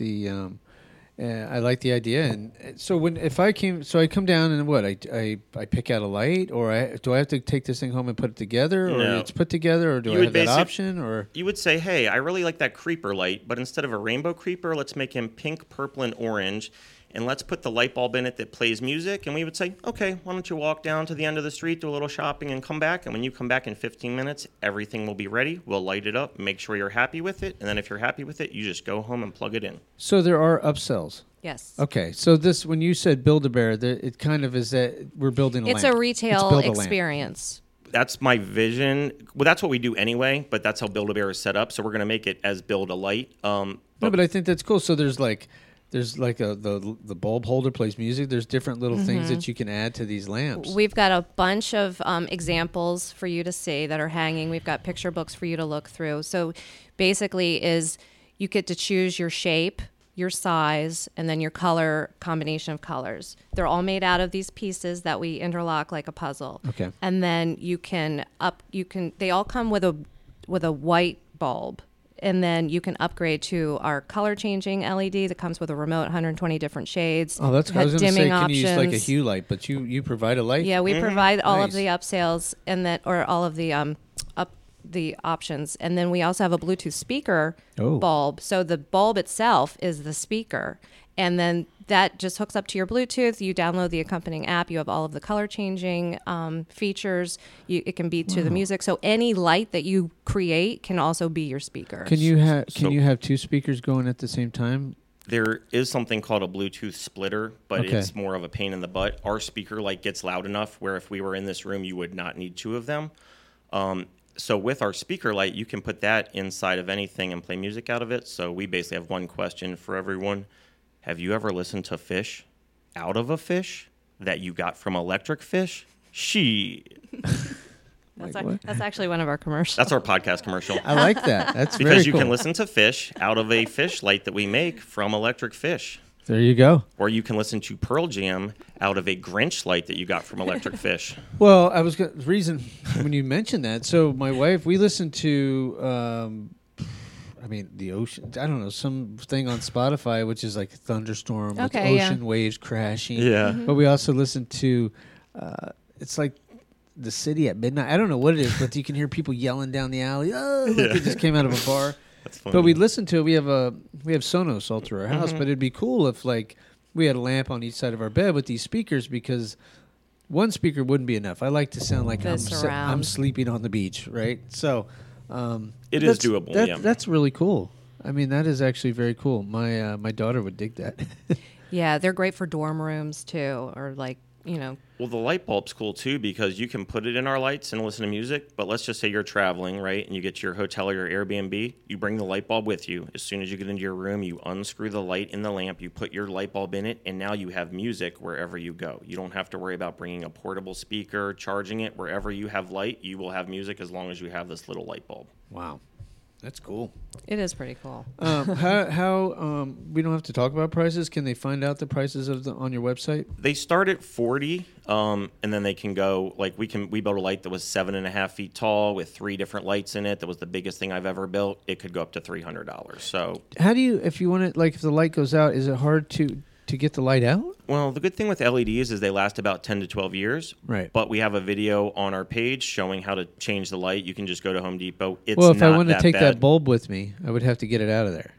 I like the idea. And so I come down and what I pick out a light, or do I have to take this thing home and put it together, or No. it's put together, or do I have that option, or You would say, hey, I really like that creeper light, but instead of a rainbow creeper, let's make him pink, purple, and orange, and let's put the light bulb in it that plays music. And we would say, okay, why don't you walk down to the end of the street, do a little shopping, and come back. And when you come back in 15 minutes, everything will be ready. We'll light it up, make sure you're happy with it. And then if you're happy with it, you just go home and plug it in. so there are upsells. Yes. Okay, so this when you said Build-A-Bear, it kind of is that we're building a It's lamp. a retail Build a lamp. experience. That's my vision. Well, that's what we do anyway, but that's how Build-A-Bear is set up. So we're going to make it as Build-A-Light. No, but I think that's cool. So there's like the bulb holder plays music. There's different little things that you can add to these lamps. We've got a bunch of examples for you to see that are hanging. We've got picture books for you to look through. So basically you get to choose your shape, your size, and then your color combination of colors. They're all made out of these pieces that we interlock like a puzzle. Okay. And then they all come with a white bulb. and then you can upgrade to our color changing LED that comes with a remote, 120 different shades. Oh, that's. I Had was going to say, dimming can you use like a options. hue light? But you provide a light. Yeah, we provide all of Nice. the upsales and that, or all of the the options, and then we also have a Bluetooth speaker Oh. bulb. So the bulb itself is the speaker, and then that just hooks up to your Bluetooth. You download the accompanying app. You have all of the color changing features. It can be to the music. So any light that you create can also be your speaker. Can you have So- you have two speakers going at the same time? There is something called a Bluetooth splitter, but Okay. it's more of a pain in the butt. Our speaker light gets loud enough where if we were in this room, you would not need two of them. So with our speaker light, you can put that inside of anything and play music out of it. So we basically have one question for everyone. Have you ever listened to Fish out of a fish that you got from Electric Fish? That's actually one of our commercials. That's our podcast commercial. I like that. That's Because very you cool. can listen to Fish out of a fish light that we make from Electric Fish. There you go. Or you can listen to Pearl Jam out of a Grinch light that you got from Electric Fish. Well, I was the reason when you mentioned that. So my wife, we listened to, I mean, the ocean. I don't know, something on Spotify, which is like a thunderstorm with Okay, yeah. ocean waves crashing. Yeah. But we also listened to, it's like the city at midnight. I don't know what it is, but you can hear people yelling down the alley. Oh, like they just came out of a bar. That's funny. But we listened to it. We have Sonos all through our house, but it'd be cool if like we had a lamp on each side of our bed with these speakers because one speaker wouldn't be enough. I like to sound like The I'm surround. sleeping on the beach, right? So It is that's- doable, that- yeah. That's really cool. I mean, that is actually very cool. My daughter would dig that. Yeah, they're great for dorm rooms too, or like, Well, the light bulb's cool too because you can put it in our lights and listen to music. But let's just say you're traveling, right? And you get to your hotel or your Airbnb. You bring the light bulb with you. As soon as you get into your room, you unscrew the light in the lamp. You put your light bulb in it, and now you have music wherever you go. You don't have to worry about bringing a portable speaker, charging it. Wherever you have light, you will have music as long as you have this little light bulb. Wow, that's cool. it is pretty cool. How we don't have to talk about prices. Can they find out the prices on your website? They start at 40, and then they can go like we built a light that was 7.5 feet tall with 3 different lights in it. That was the biggest thing I've ever built. It could go up to $300. So, How do you, if you want it, like if the light goes out, is it hard to get the light out? well, the good thing with LEDs is they last about 10 to 12 years. Right. But we have a video on our page showing how to change the light. You can just go to Home Depot. It's Well, if I not wanted to take bad. that bulb with me, I would have to get it out of there.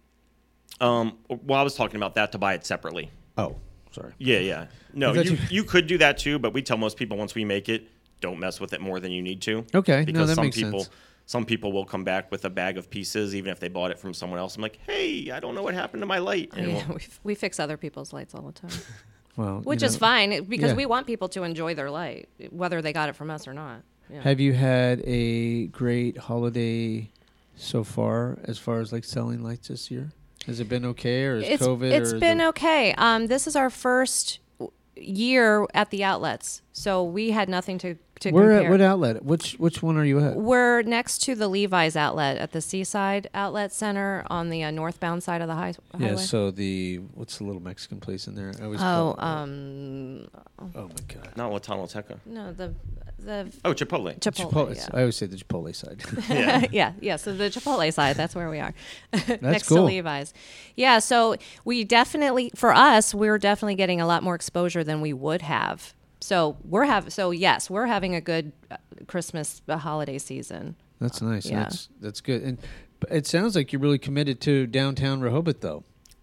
Well, I was talking about that to buy it separately. Oh, sorry. Yeah. No, I thought you could do that too, but we tell most people once we make it, don't mess with it more than you need to. Okay, no, Because that some makes people sense. some people will come back with a bag of pieces even if they bought it from someone else. I'm like, "Hey, I don't know what happened to my light." And Yeah, we'll- we fix other people's lights all the time, Well, which you is know, fine because yeah. we want people to enjoy their light, whether they got it from us or not. Yeah. Have you had a great holiday so far as like selling lights this year? Has it been okay, or is COVID? It's or been okay. This is our first year at the outlets, so we had nothing to Where compare. at what outlet? Which one are you at? We're next to the Levi's outlet at the Seaside Outlet Center on the northbound side of the highway. Yeah. So what's the little Mexican place in there? I always Oh, call it, oh my god. Not La Tonalteca. no, the Oh, Chipotle. Chipotle. Chipotle. I always say the Chipotle side. Yeah. So the Chipotle side, that's where we are. Next cool. to Levi's. Yeah, so we definitely, for us, we're definitely getting a lot more exposure than we would have. So yes, we're having a good Christmas holiday season. That's nice. Yeah. That's good. And but it sounds like you're really committed to downtown Rehoboth, though.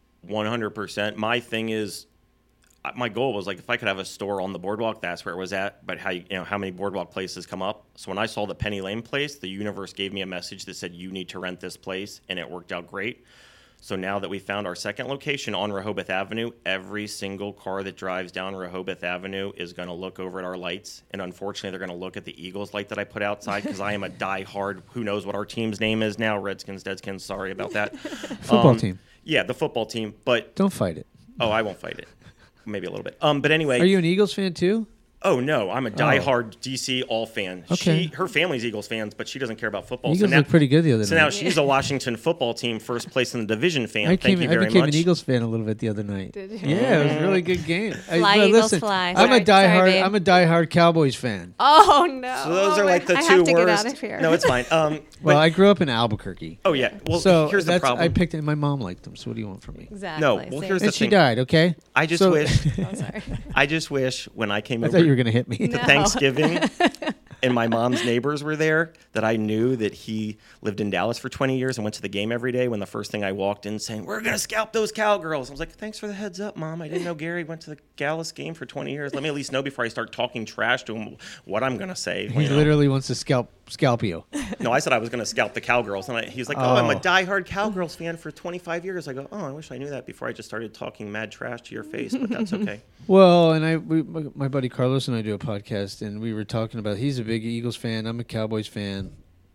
100%. My thing is, my goal was like if I could have a store on the boardwalk, that's where it was at. But how many boardwalk places come up? So when I saw the Penny Lane place, the universe gave me a message that said you need to rent this place, and it worked out great. So now that we found our second location on Rehoboth Avenue, every single car that drives down Rehoboth Avenue is going to look over at our lights. And unfortunately, they're going to look at the Eagles light that I put outside because I am a diehard, who knows what our team's name is now, Redskins, Deadskins, sorry about that. Football team. Yeah, the football team. But, Don't fight it. I won't fight it. Maybe a little bit. But anyway. Are you an Eagles fan too? Oh no, I'm a diehard DC All fan. Okay. Her family's Eagles fans, but she doesn't care about football. Eagles looked pretty good the other So night. now she's a Washington football team first place in the division fan. I Thank you very became much. an Eagles fan a little bit the other night. Did you? Yeah, it was a really good game. Fly, but Eagles, listen, fly. I'm a Sorry, diehard. babe. I'm a diehard Cowboys fan. Oh no! So those are like the I two have to worst. Get out of here. No, it's fine. Well, But- I grew up in Albuquerque. oh yeah. Well, So here's the that's problem. I picked it. And my mom liked them. So what do you want from me? Exactly. No, well, Same. here's the And she thing. died. Okay. I just So- wish. I'm sorry. I just wish when I came I over thought you were gonna hit me. No. Thanksgiving and my mom's neighbors were there that I knew that he lived in Dallas for 20 years and went to the game every day. When the first thing I walked in saying, "We're gonna scalp those Cowgirls," I was like, "Thanks for the heads up, Mom. I didn't know Gary went to the Dallas game for 20 years. Let me at least know before I start talking trash to him what I'm gonna say." He you know? literally wants to scalp you. No, I said I was gonna scalp the Cowgirls, and he's like, "Oh, I'm a Oh. diehard Cowgirls fan for 25 years." I go, "Oh, I wish I knew that before I just started talking mad trash to your face," but that's okay. Well, and my buddy Carlos and I do a podcast, and we were talking about he's a big Eagles fan. I'm a Cowboys fan,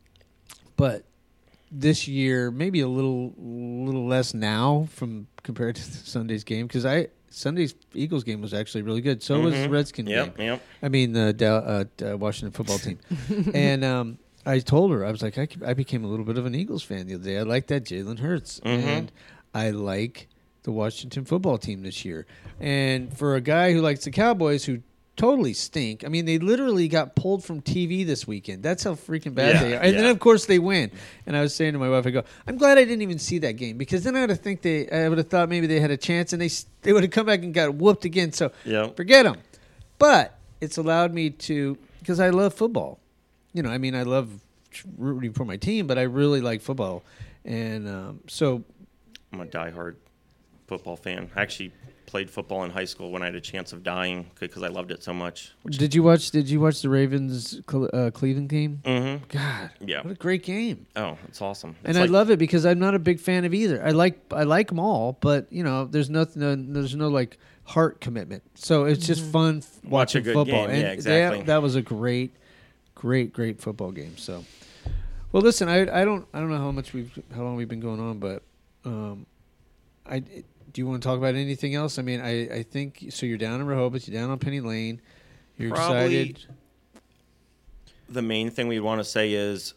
but this year maybe a little less now from compared to Sunday's game because Sunday's Eagles game was actually really good. So was the Redskins game. Yep. I mean the Washington football team, and I told her I was like I became a little bit of an Eagles fan the other day. I like that Jalen Hurts, and I like the Washington football team this year. And for a guy who likes the Cowboys, who totally stink. I mean, they literally got pulled from TV this weekend. That's how freaking bad Yeah, they are. And then, yeah. of course, they win. And I was saying to my wife, I go, I'm glad I didn't even see that game because then I would have thought maybe they had a chance and they would have come back and got whooped again. So Yep. forget them. But it's allowed me to, because I love football. You know, I mean, I love rooting for my team, but I really like football. And so I'm a diehard football fan. I actually played football in high school when I had a chance of dying because I loved it so much. Did you watch the Ravens Cleveland game? Mm-hmm. God, Yeah. what a great game! Oh, it's awesome. And I love it because I'm not a big fan of either. I like them all, but you know, there's no like heart commitment. So it's just fun Watch a watching good football. game. And Yeah, exactly. that was a great football game. So, well, listen, I don't know how long we've been going on, but do you want to talk about anything else? I mean, I think so. You're down in Rehoboth. You're down on Penny Lane. You're Probably excited. the main thing we want to say is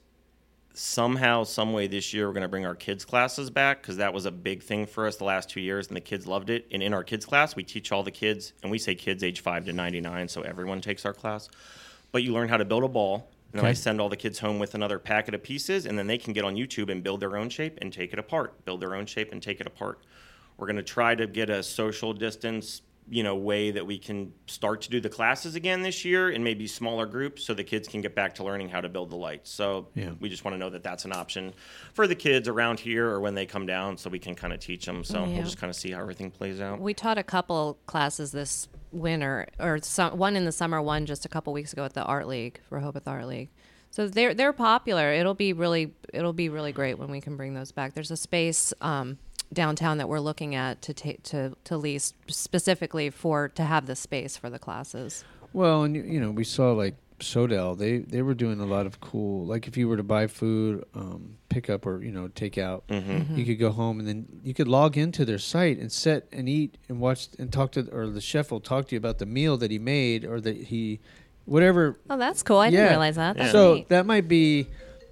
somehow, some way this year we're going to bring our kids classes back because that was a big thing for us the last 2 years and the kids loved it. And in our kids class, we teach all the kids, and we say kids age 5 to 99, so everyone takes our class. But you learn how to build a ball. And then I send all the kids home with another packet of pieces, and then they can get on YouTube and build their own shape and take it apart. Build their own shape and take it apart. We're going to try to get a social distance, way that we can start to do the classes again this year in maybe smaller groups so the kids can get back to learning how to build the lights. So we just want to know that that's an option for the kids around here or when they come down so we can kind of teach them. So we'll just kind of see how everything plays out. We taught a couple classes this winter, or one in the summer, one just a couple weeks ago at the Art League, Rehoboth Art League. So they're popular. It'll be really great when we can bring those back. There's a space downtown that we're looking at to lease specifically to have the space for the classes. Well, and we saw like Sodell. They were doing a lot of cool. Like if you were to buy food, pick up or take out, you could go home and then you could log into their site and sit and eat and watch and talk to, or the chef will talk to you about the meal that he made or that he, whatever. Oh, that's cool. I didn't realize that. That's So neat. that might be,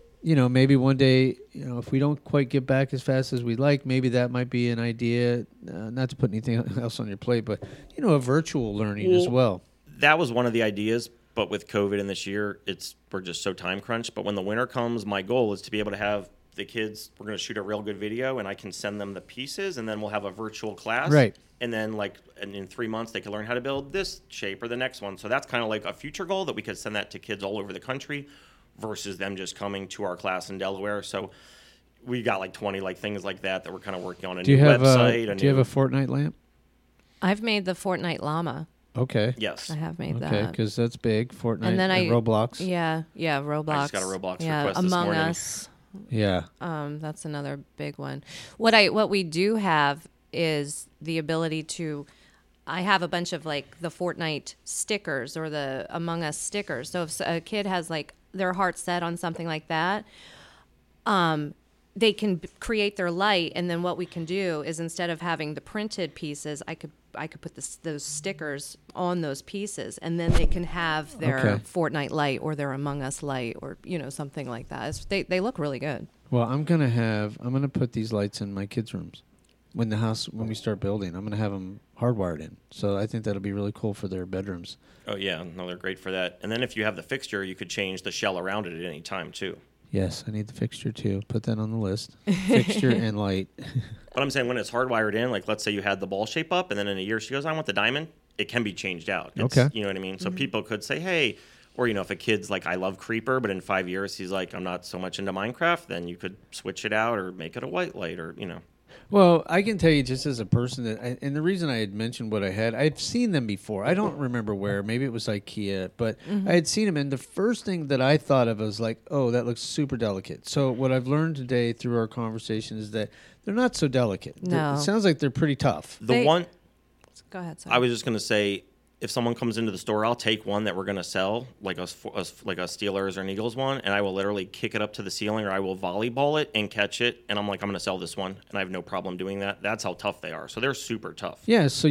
maybe one day, if we don't quite get back as fast as we'd like, maybe that might be an idea. Not to put anything else on your plate, but a virtual learning as well. That was one of the ideas, but with COVID and this year, we're just so time crunched. But when the winter comes, my goal is to be able to have the kids, we're going to shoot a real good video, and I can send them the pieces, and then we'll have a virtual class. Right. And then, and in 3 months, they can learn how to build this shape or the next one. So that's kind of like a future goal that we could send that to kids all over the country versus them just coming to our class in Delaware. So we got 20 things like that we're kind of working on. A Do you new have website. do you have a Fortnite lamp? I've made the Fortnite llama. Okay. Yes. I have made Okay, that. because that's big. Fortnite And then Roblox. Yeah, Roblox. I just got a Roblox yeah, request this Among morning. Us. Yeah. That's another big one. What we do have is the ability to. I have a bunch of the Fortnite stickers or the Among Us stickers. So if a kid has their heart set on something like that, they can create their light, and then what we can do is instead of having the printed pieces, I could put those stickers on those pieces, and then they can have their Fortnite light or their Among Us light, or something like that. They look really good. Well, I'm gonna put these lights in my kids' rooms when we start building. I'm gonna have them hardwired in, so I think that'll be really cool for their bedrooms. Oh yeah, no, they're great for that. And then if you have the fixture, you could change the shell around it at any time too. Yes, I need the fixture too. Put that on the list. Fixture and light. But I'm saying when it's hardwired in, like let's say you had the ball shape up, and then in a year she goes, I want the diamond. It can be changed out. Okay. You know what I mean? So people could say, hey, or if a kid's like, I love Creeper, but in 5 years he's like, I'm not so much into Minecraft, then you could switch it out or make it a white light or. Well, I can tell you just as a person and the reason I had mentioned what I had, I've seen them before. I don't remember where. Maybe it was IKEA, but I had seen them, and the first thing that I thought of was like, oh, that looks super delicate. So what I've learned today through our conversation is that they're not so delicate. No. It sounds like they're pretty tough. Go ahead, sorry. I was just going to say, if someone comes into the store, I'll take one that we're going to sell, like a Steelers or an Eagles one, and I will literally kick it up to the ceiling, or I will volleyball it and catch it, and I'm like, I'm going to sell this one, and I have no problem doing that. That's how tough they are. So they're super tough. Yeah, so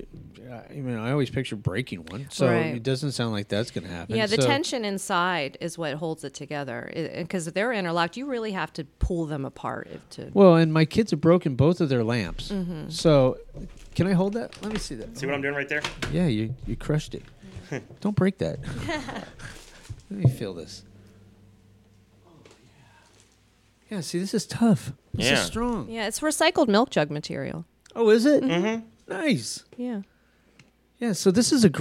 I always picture breaking one, so it doesn't sound like that's going to happen. Yeah, the tension inside is what holds it together, because if they're interlocked, you really have to pull them apart. Well, and my kids have broken both of their lamps, so... Can I hold that? Let me see that. See what I'm doing right there? Yeah, you crushed it. Don't break that. Let me feel this. Oh, yeah. Yeah, see, this is tough. This is strong. Yeah, it's recycled milk jug material. Oh, is it? Mm-hmm. Nice. Yeah. Yeah, so this is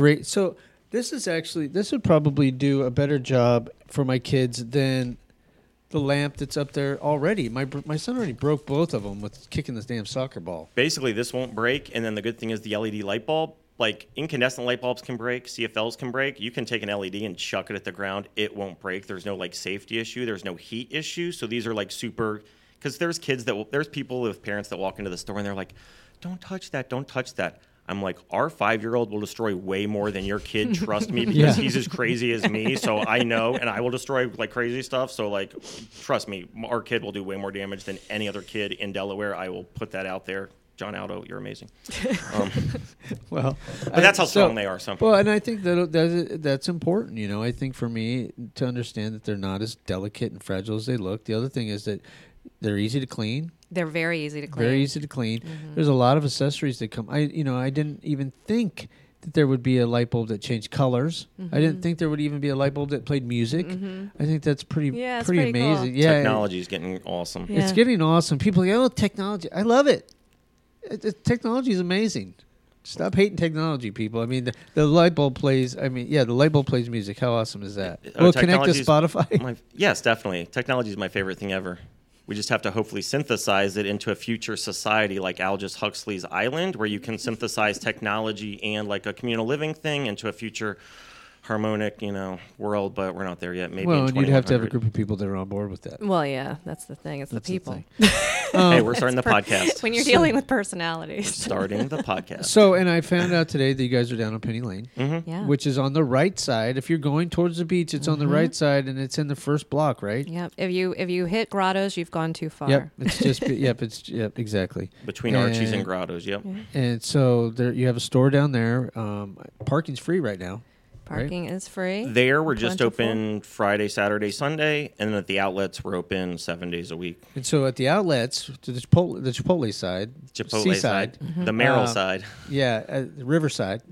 this would probably do a better job for my kids than the lamp that's up there already. My son already broke both of them with kicking this damn soccer ball. Basically, this won't break, and then the good thing is the LED light bulb, like incandescent light bulbs can break, CFLs can break. You can take an LED and chuck it at the ground. It won't break. There's no safety issue. There's no heat issue. So these are super, because there's people with parents that walk into the store and they're like, don't touch that, don't touch that. I'm like, our 5-year-old will destroy way more than your kid. Trust me, because he's as crazy as me. So I know, and I will destroy crazy stuff. So trust me, our kid will do way more damage than any other kid in Delaware. I will put that out there. John Aldo, you're amazing. Well, but that's how strong they are. So. Well, and I think that's important. I think for me to understand that they're not as delicate and fragile as they look. The other thing is that they're easy to clean. They're very easy to clean. Very easy to clean. There's a lot of accessories that come. I didn't even think that there would be a light bulb that changed colors. I didn't think there would even be a light bulb that played music. I think that's pretty amazing. Cool. Yeah, technology is getting awesome. Yeah. It's getting awesome. People are like, technology. I love it. Technology is amazing. Stop hating technology, people. I mean, the light bulb plays. The light bulb plays music. How awesome is that? Will it connect to Spotify? Yes, definitely. Technology is my favorite thing ever. We just have to hopefully synthesize it into a future society like Aldous Huxley's Island, where you can synthesize technology and a communal living thing into a future harmonic, world. But we're not there yet. Maybe. Well, and you'd have to have a group of people that are on board with that. Well, yeah, that's the thing. It's the people. Hey, we're starting the podcast. When you're dealing with personalities. Starting the podcast. So, and I found out today that you guys are down on Penny Lane, yeah, which is on the right side. If you're going towards the beach, it's on the right side, and it's in the first block, right? Yep. If you hit Grottos, you've gone too far. Yep. It's just exactly between Archie's and Grottos. Yep. And so there you have a store down there. Parking's free right now. Parking is free. There, we're just open Friday, Saturday, Sunday, and then at the outlets, we're open 7 days a week. And so at the outlets, to the Chipotle side, Seaside, the Merrill side. Yeah, the Riverside,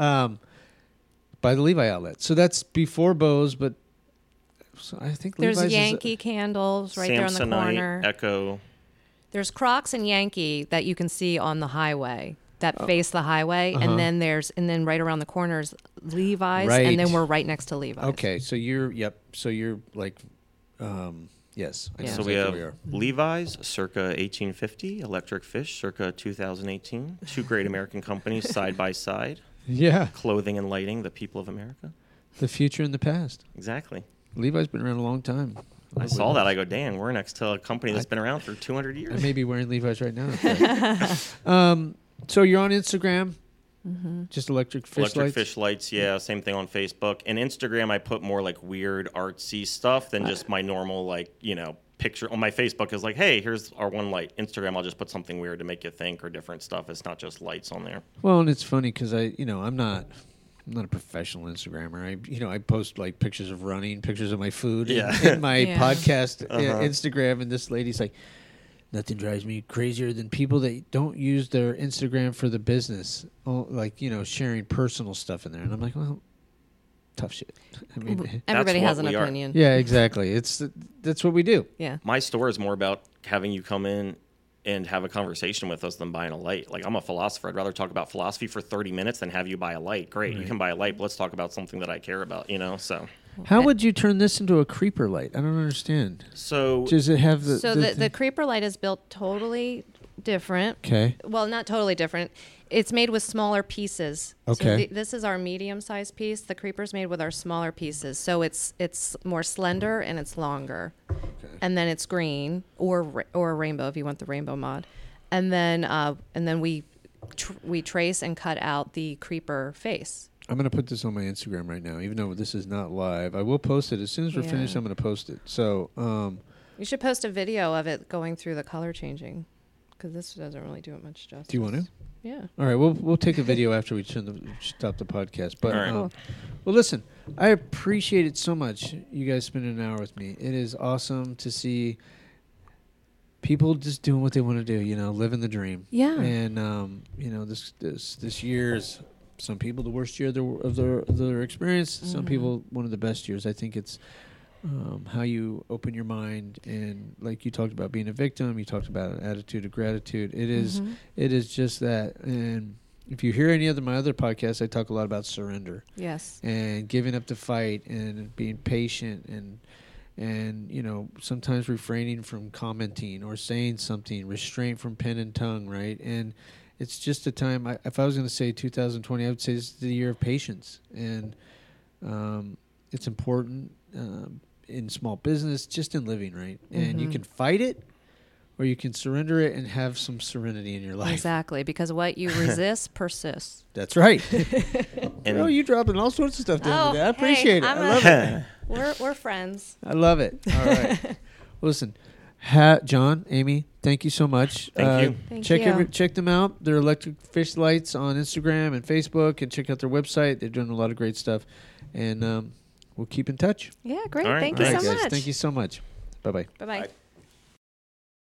by the Levi outlet. So that's before Bose, but I think there's Levi's Yankee candles right there on the corner. Echo. There's Crocs and Yankee that you can see on the highway. That face the highway, and then right around the corners, Levi's, and then we're right next to Levi's. Okay, so you're yes. So we have Levi's, circa 1850, Electric Fish, circa 2018. Two great American companies side by side. Yeah, clothing and lighting, the people of America. The future and the past. Exactly. Levi's been around a long time. I saw that. I go, dang, we're next to a company that's been around for 200 years. I may be wearing Levi's right now. So you're on Instagram, just Electric Fish Lights, yeah, same thing on Facebook. And Instagram, I put more weird artsy stuff than just my normal picture on my Facebook is like, hey, here's our one light. Instagram, I'll just put something weird to make you think or different stuff. It's not just lights on there. Well, and it's funny because I'm not a professional Instagrammer. I post like pictures of running, pictures of my food in my podcast Instagram, and this lady's like, nothing drives me crazier than people that don't use their Instagram for the business, like sharing personal stuff in there. And I'm like, well, tough shit. I mean, everybody has an opinion. Yeah, exactly. That's what we do. Yeah. My store is more about having you come in and have a conversation with us than buying a light. Like, I'm a philosopher. I'd rather talk about philosophy for 30 minutes than have you buy a light. Great. Right. You can buy a light, but let's talk about something that I care about, so. How would you turn this into a creeper light? I don't understand. So does it have the... So the creeper light is built totally different. Okay. Well, not totally different. It's made with smaller pieces. Okay. So this is our medium-sized piece. The creeper's made with our smaller pieces. So it's more slender and it's longer. Okay. And then it's green or a rainbow if you want the rainbow mod. And then we trace and cut out the creeper face. I'm going to put this on my Instagram right now, even though this is not live. I will post it. As soon as we're finished, I'm going to post it. So you should post a video of it going through the color changing, because this doesn't really do it much justice. Do you want to? Yeah. All right. We'll take a video after we stop the podcast. But all right. Well, listen, I appreciate it so much. You guys spending an hour with me. It is awesome to see people just doing what they want to do. Living the dream. Yeah. And this year's. Some people the worst year of their experience. Mm-hmm. Some people one of the best years. I think it's how you open your mind, and like you talked about being a victim. You talked about an attitude of gratitude. It is just that. And if you hear any of my other podcasts, I talk a lot about surrender. Yes. And giving up the fight and being patient and sometimes refraining from commenting or saying something, restraint from pen and tongue, right? And it's just a time, if I was going to say 2020, I would say this is the year of patience. And it's important in small business, just in living, right? Mm-hmm. And you can fight it or you can surrender it and have some serenity in your life. Exactly, because what you resist persists. That's right. And you dropping all sorts of stuff down today. I appreciate it. I love it. We're friends. I love it. All right. Listen. John, Amy, thank you so much. Thank you. Check them out. They're Electric Fish Lights on Instagram and Facebook, and check out their website. They're doing a lot of great stuff, and we'll keep in touch. Yeah, great. All right. Thank you so guys. much. Thank you so much. Bye-bye. Bye-bye. Bye.